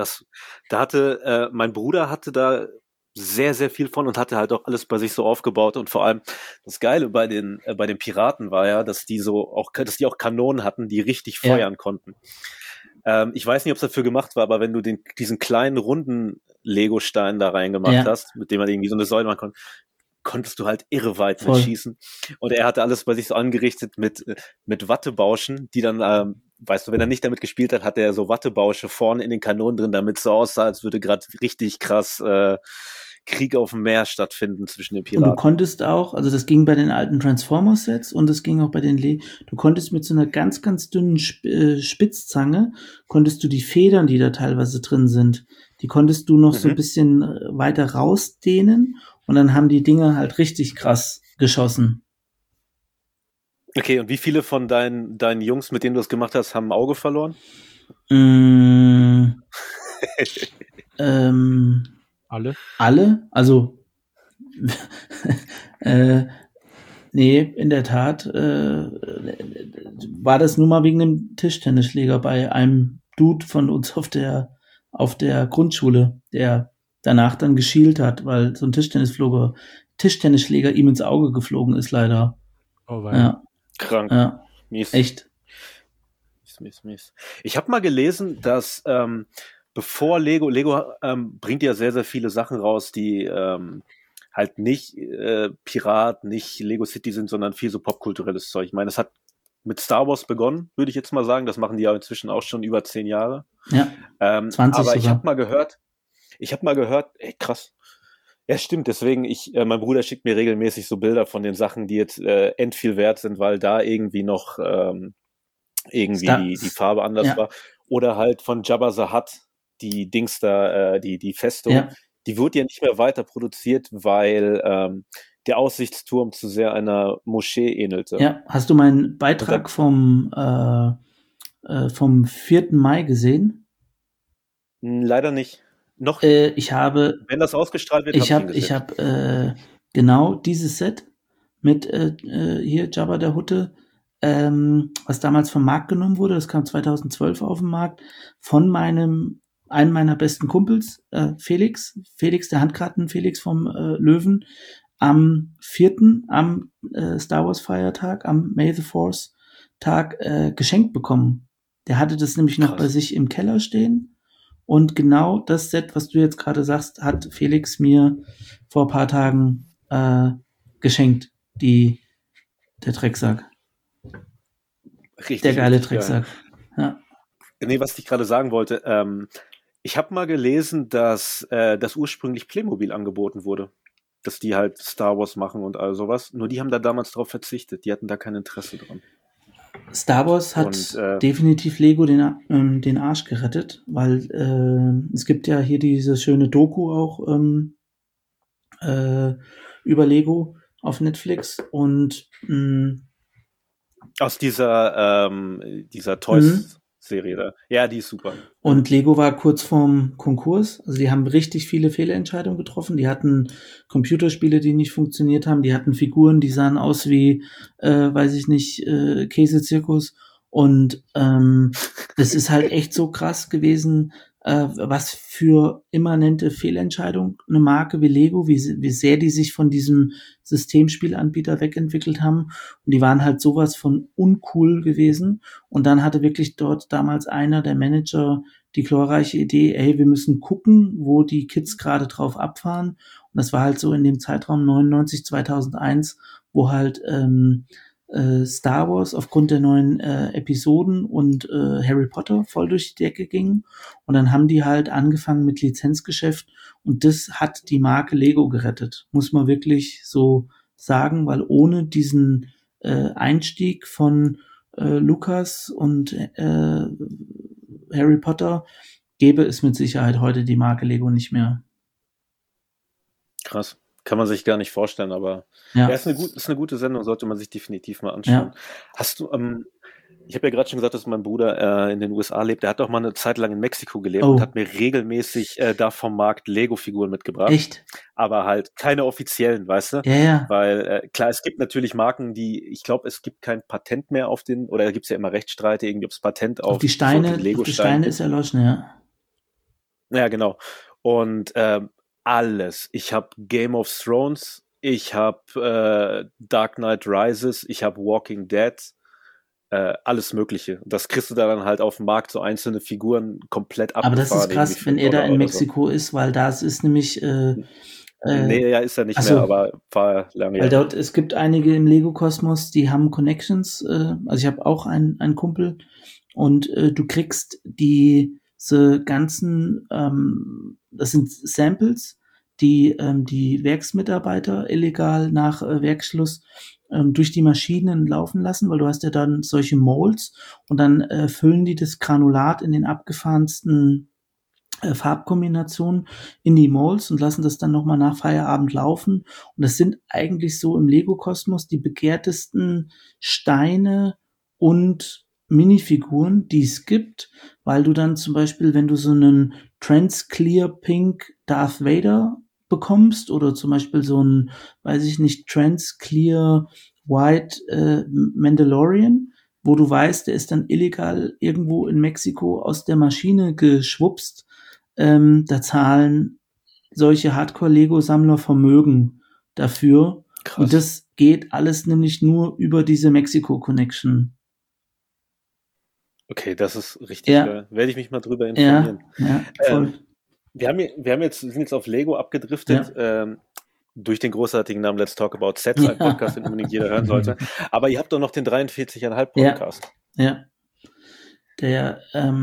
Boah. Mein Bruder hatte da sehr, sehr viel von und hatte halt auch alles bei sich so aufgebaut und vor allem das Geile bei den Piraten war ja, dass die auch Kanonen hatten, die richtig feuern konnten. Ich weiß nicht, ob es dafür gemacht war, aber wenn du diesen kleinen runden Lego-Stein da reingemacht hast, mit dem man irgendwie so eine Säule machen konnte, konntest du halt irre weit mit schießen. Und er hatte alles bei sich so angerichtet mit Wattebauschen, die dann, weißt du, wenn er nicht damit gespielt hat, hatte er so Wattebausche vorne in den Kanonen drin, damit es so aussah, als würde gerade richtig krass Krieg auf dem Meer stattfinden zwischen den Piraten. Und du konntest auch, also das ging bei den alten Transformers-Sets und das ging auch bei den du konntest mit so einer ganz, ganz dünnen Spitzzange, konntest du die Federn, die da teilweise drin sind, die konntest du noch so ein bisschen weiter rausdehnen und dann haben die Dinger halt richtig krass geschossen. Okay, und wie viele von deinen Jungs, mit denen du das gemacht hast, haben ein Auge verloren? Alle? Also nee, in der Tat war das nur mal wegen einem Tischtennisschläger bei einem Dude von uns auf der Grundschule, der danach dann geschielt hat, weil so ein Tischtennisschläger ihm ins Auge geflogen ist, leider. Oh, ja. Krank. Ja. Mies. Echt. Mies. Ich habe mal gelesen, dass bevor Lego bringt ja sehr, sehr viele Sachen raus, die halt nicht Pirat, nicht Lego City sind, sondern viel so popkulturelles Zeug. Ich meine, es hat mit Star Wars begonnen, würde ich jetzt mal sagen. Das machen die ja inzwischen auch schon über 10 Jahre. Ja, 20 aber sogar. ich habe mal gehört, ey, krass. Ja, stimmt, deswegen, mein Bruder schickt mir regelmäßig so Bilder von den Sachen, die jetzt end viel wert sind, weil da irgendwie noch die Farbe anders war. Oder halt von Jabba the Hutt, die Dings da, die Festung, die wird ja nicht mehr weiter produziert, weil der Aussichtsturm zu sehr einer Moschee ähnelte. Ja, hast du meinen Beitrag vom 4. Mai gesehen? Leider nicht. Noch wenn das ausgestrahlt wird, ich habe genau dieses Set mit hier Jabba der Hutte, was damals vom Markt genommen wurde, das kam 2012 auf den Markt, von einem meiner besten Kumpels, Felix, der Handkarten Felix vom Löwen, am 4., am Star Wars Feiertag, am May the Force Tag geschenkt bekommen. Der hatte das nämlich noch bei sich im Keller stehen und genau das Set, was du jetzt gerade sagst, hat Felix mir vor ein paar Tagen geschenkt, der Drecksack. Richtig, der geile Drecksack. Ja. Nee, was ich gerade sagen wollte, ich habe mal gelesen, dass das ursprünglich Playmobil angeboten wurde. Dass die halt Star Wars machen und all sowas. Nur die haben da damals drauf verzichtet. Die hatten da kein Interesse dran. Star Wars hat definitiv Lego den Arsch gerettet, weil es gibt ja hier diese schöne Doku auch über Lego auf Netflix und Aus dieser Toys-Serie da. Ja, die ist super. Und Lego war kurz vorm Konkurs. Also die haben richtig viele Fehlentscheidungen getroffen. Die hatten Computerspiele, die nicht funktioniert haben. Die hatten Figuren, die sahen aus wie, weiß ich nicht, Käsezirkus. Und das ist halt echt so krass gewesen, was für immanente Fehlentscheidung eine Marke wie Lego, wie sehr die sich von diesem Systemspielanbieter wegentwickelt haben. Und die waren halt sowas von uncool gewesen. Und dann hatte wirklich dort damals einer der Manager die glorreiche Idee, ey, wir müssen gucken, wo die Kids gerade drauf abfahren. Und das war halt so in dem Zeitraum 99, 2001, wo halt Star Wars aufgrund der neuen Episoden und Harry Potter voll durch die Decke ging. Und dann haben die halt angefangen mit Lizenzgeschäft und das hat die Marke Lego gerettet, muss man wirklich so sagen, weil ohne diesen Einstieg von Lucas und Harry Potter gäbe es mit Sicherheit heute die Marke Lego nicht mehr. Krass. Kann man sich gar nicht vorstellen, aber Ja. ist eine gute Sendung, sollte man sich definitiv mal anschauen. Ja. Hast du, ich habe ja gerade schon gesagt, dass mein Bruder in den USA lebt. Der hat auch mal eine Zeit lang in Mexiko gelebt und hat mir regelmäßig da vom Markt Lego-Figuren mitgebracht. Echt? Aber halt keine offiziellen, weißt du? Ja, ja. Weil, klar, es gibt natürlich Marken, ich glaube, es gibt kein Patent mehr auf oder da gibt es ja immer Rechtsstreite, irgendwie, ob es Patent auf die Steine, so Lego-Steine die Steine ist erloschen, ja. Ja, genau. Und alles. Ich habe Game of Thrones, ich habe Dark Knight Rises, ich habe Walking Dead, alles Mögliche. Das kriegst du da dann halt auf dem Markt, so einzelne Figuren komplett abgefahren. Aber das ist krass, wenn er da in Mexiko ist, weil das ist nämlich nee, ja, ist er nicht mehr, aber war lange. Weil dort, es gibt einige im Lego-Kosmos, die haben Connections, also ich habe auch einen Kumpel und du kriegst diese ganzen, das sind Samples, die Werksmitarbeiter illegal nach Werksschluss durch die Maschinen laufen lassen, weil du hast ja dann solche Molds und dann füllen die das Granulat in den abgefahrensten Farbkombinationen in die Molds und lassen das dann nochmal nach Feierabend laufen. Und das sind eigentlich so im Lego-Kosmos die begehrtesten Steine und Minifiguren, die es gibt, weil du dann zum Beispiel, wenn du so einen Trans Clear Pink Darth Vader bekommst oder zum Beispiel so ein, weiß ich nicht, Trans Clear White Mandalorian, wo du weißt, der ist dann illegal irgendwo in Mexiko aus der Maschine geschwupst, da zahlen solche Hardcore-Lego-Sammler Vermögen dafür. Krass. Und das geht alles nämlich nur über diese Mexiko-Connection. Okay, das ist richtig. Werde ich mich mal drüber informieren. Ja, voll. Wir sind jetzt auf Lego abgedriftet. Durch den großartigen Namen Let's Talk About Sets, ein Podcast, den unbedingt jeder hören sollte. Aber ihr habt doch noch den 43,5 Podcast. Ja. Der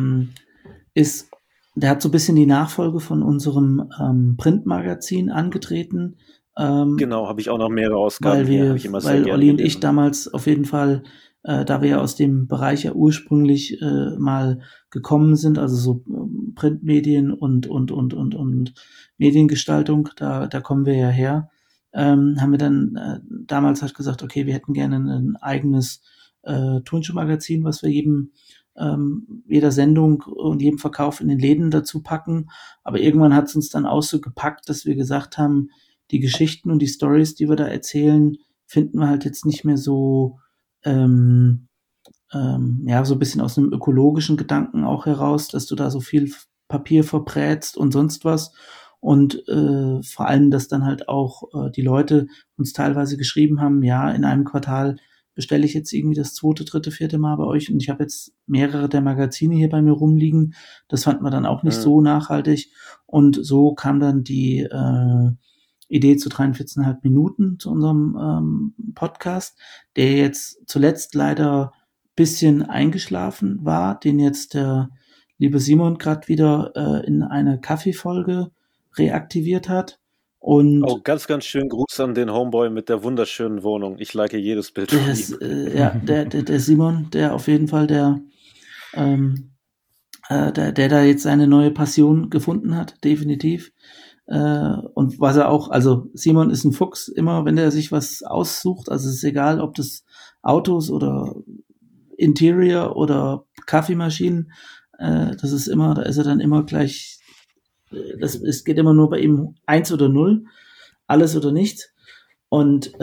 hat so ein bisschen die Nachfolge von unserem Printmagazin angetreten. Genau, habe ich auch noch mehrere Ausgaben. Weil Olli und ich damals auf jeden Fall, da wir ja aus dem Bereich ja ursprünglich mal gekommen sind, also so Printmedien und Mediengestaltung, da kommen wir ja her, haben wir dann damals halt gesagt, okay, wir hätten gerne ein eigenes Turnschuhmagazin, was wir jeder Sendung und jedem Verkauf in den Läden dazu packen. Aber irgendwann hat es uns dann auch so gepackt, dass wir gesagt haben, die Geschichten und die Stories, die wir da erzählen, finden wir halt jetzt nicht mehr so so ein bisschen aus einem ökologischen Gedanken auch heraus, dass du da so viel Papier verbrätst und sonst was. Und vor allem, dass dann halt auch die Leute uns teilweise geschrieben haben, ja, in einem Quartal bestelle ich jetzt irgendwie das 2., 3., 4. Mal bei euch und ich habe jetzt mehrere der Magazine hier bei mir rumliegen. Das fanden wir dann auch nicht so nachhaltig. Und so kam dann die Idee zu 43,5 Minuten zu unserem Podcast, der jetzt zuletzt leider bisschen eingeschlafen war, den jetzt der liebe Simon gerade wieder in eine Kaffeefolge reaktiviert hat. Und ganz, ganz schön Gruß an den Homeboy mit der wunderschönen Wohnung. Ich like jedes Bild von ihm. Der Simon, der auf jeden Fall der da jetzt seine neue Passion gefunden hat, definitiv. Und was er auch, also Simon ist ein Fuchs, immer wenn der sich was aussucht, also es ist egal, ob das Autos oder Interior oder Kaffeemaschinen, da ist er dann immer gleich, es geht immer nur bei ihm 1 oder 0, alles oder nichts. Und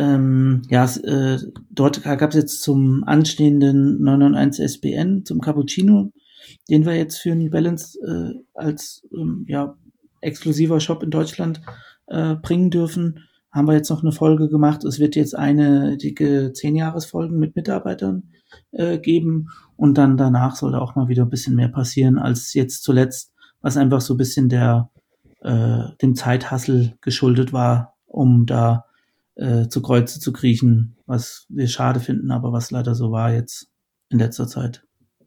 dort gab es jetzt zum anstehenden 991 SBN, zum Cappuccino, den wir jetzt für New Balance als exklusiver Shop in Deutschland bringen dürfen, haben wir jetzt noch eine Folge gemacht. Es wird jetzt eine dicke 10-Jahres-Folgen mit Mitarbeitern geben und dann danach soll da auch mal wieder ein bisschen mehr passieren als jetzt zuletzt, was einfach so ein bisschen dem Zeithassel geschuldet war, um da zu Kreuze zu kriechen, was wir schade finden, aber was leider so war jetzt in letzter Zeit.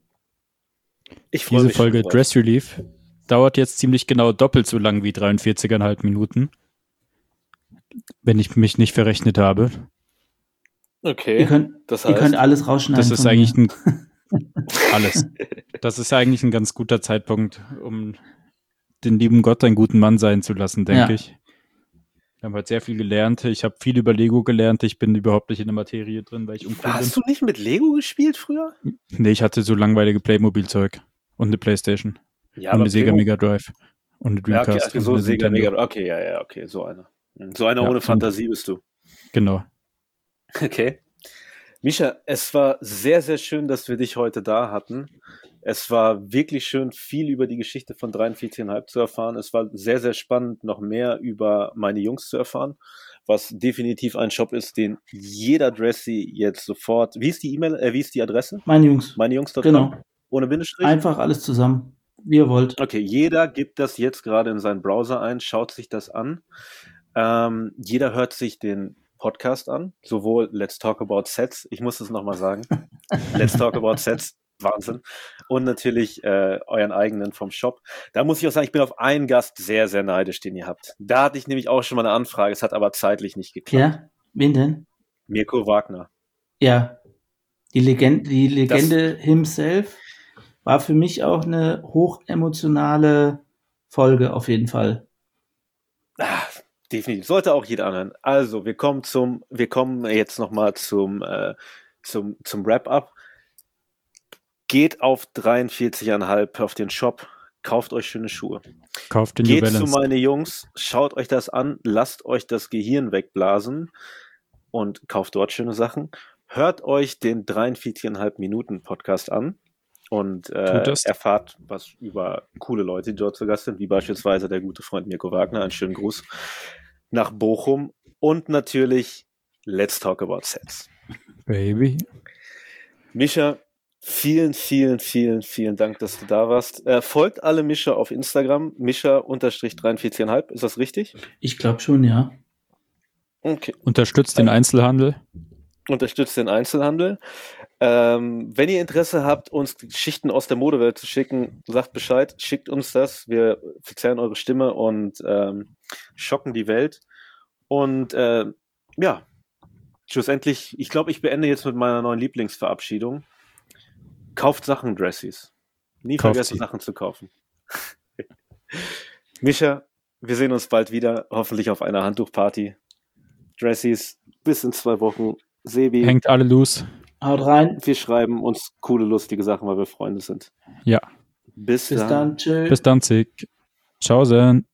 Diese Folge Dress Relief dauert jetzt ziemlich genau doppelt so lang wie 43,5 Minuten, wenn ich mich nicht verrechnet habe. Okay. Ihr könnt alles rausschneiden. Das ist eigentlich alles. Das ist eigentlich ein ganz guter Zeitpunkt, um den lieben Gott einen guten Mann sein zu lassen, denke ich. Wir haben heute sehr viel gelernt. Ich habe viel über Lego gelernt. Ich bin überhaupt nicht in der Materie drin, weil ich uncool bin. Hast du nicht mit Lego gespielt früher? Nee, ich hatte so langweilige Playmobil-Zeug und eine Playstation. Ja, und eine Sega Mega Drive. Und eine Dreamcast. Ja, okay, so Sega Mega Drive. Okay, so einer. So einer ohne Fantasie bist du. Genau. Okay. Mischa, es war sehr, sehr schön, dass wir dich heute da hatten. Es war wirklich schön, viel über die Geschichte von 43,5 zu erfahren. Es war sehr, sehr spannend, noch mehr über meine Jungs zu erfahren, was definitiv ein Shop ist, den jeder Dressy jetzt sofort... Wie ist die E-Mail, wie ist die Adresse? Meine Jungs. Meinejungs.com? Genau. Ohne Bindestrich? Einfach alles zusammen, wie ihr wollt. Okay, jeder gibt das jetzt gerade in seinen Browser ein, schaut sich das an. Jeder hört sich den Podcast an, sowohl Let's Talk About Sets, ich muss es nochmal sagen, Let's Talk About Sets, Wahnsinn, und natürlich euren eigenen vom Shop. Da muss ich auch sagen, ich bin auf einen Gast sehr, sehr neidisch, den ihr habt. Da hatte ich nämlich auch schon mal eine Anfrage, es hat aber zeitlich nicht geklappt. Ja, wen denn? Mirko Wagner. Ja, die Legende himself war für mich auch eine hochemotionale Folge auf jeden Fall. Definitiv. Sollte auch jeder anhören. Also, wir kommen jetzt nochmal zum Wrap-up. Geht auf 43,5 auf den Shop, kauft euch schöne Schuhe. Kauft den New Balance. Geht zu meine Jungs, schaut euch das an, lasst euch das Gehirn wegblasen und kauft dort schöne Sachen. Hört euch den 43,5 Minuten Podcast an und erfahrt was über coole Leute, die dort zu Gast sind, wie beispielsweise der gute Freund Mirko Wagner. Einen schönen Gruß nach Bochum und natürlich Let's Talk About Sets. Baby. Mischa, vielen, vielen, vielen, vielen Dank, dass du da warst. Folgt alle Mischa auf Instagram, Mischa_43,5, ist das richtig? Ich glaube schon, ja. Okay. Unterstützt den Einzelhandel. Unterstützt den Einzelhandel. Wenn ihr Interesse habt, uns Geschichten aus der Modewelt zu schicken, sagt Bescheid, schickt uns das. Wir verzerren eure Stimme und schocken die Welt. Und schlussendlich, ich glaube, ich beende jetzt mit meiner neuen Lieblingsverabschiedung. Kauft Sachen, Dressies. Nie vergessen, Sachen zu kaufen. Mischa, wir sehen uns bald wieder, hoffentlich auf einer Handtuchparty. Dressies, bis in 2 Wochen. Sebi. Hängt alle loose. Haut rein. Wir schreiben uns coole, lustige Sachen, weil wir Freunde sind. Ja. Bis dann. dann. Tschüss. Bis dann, Zick. Ciao, Sen.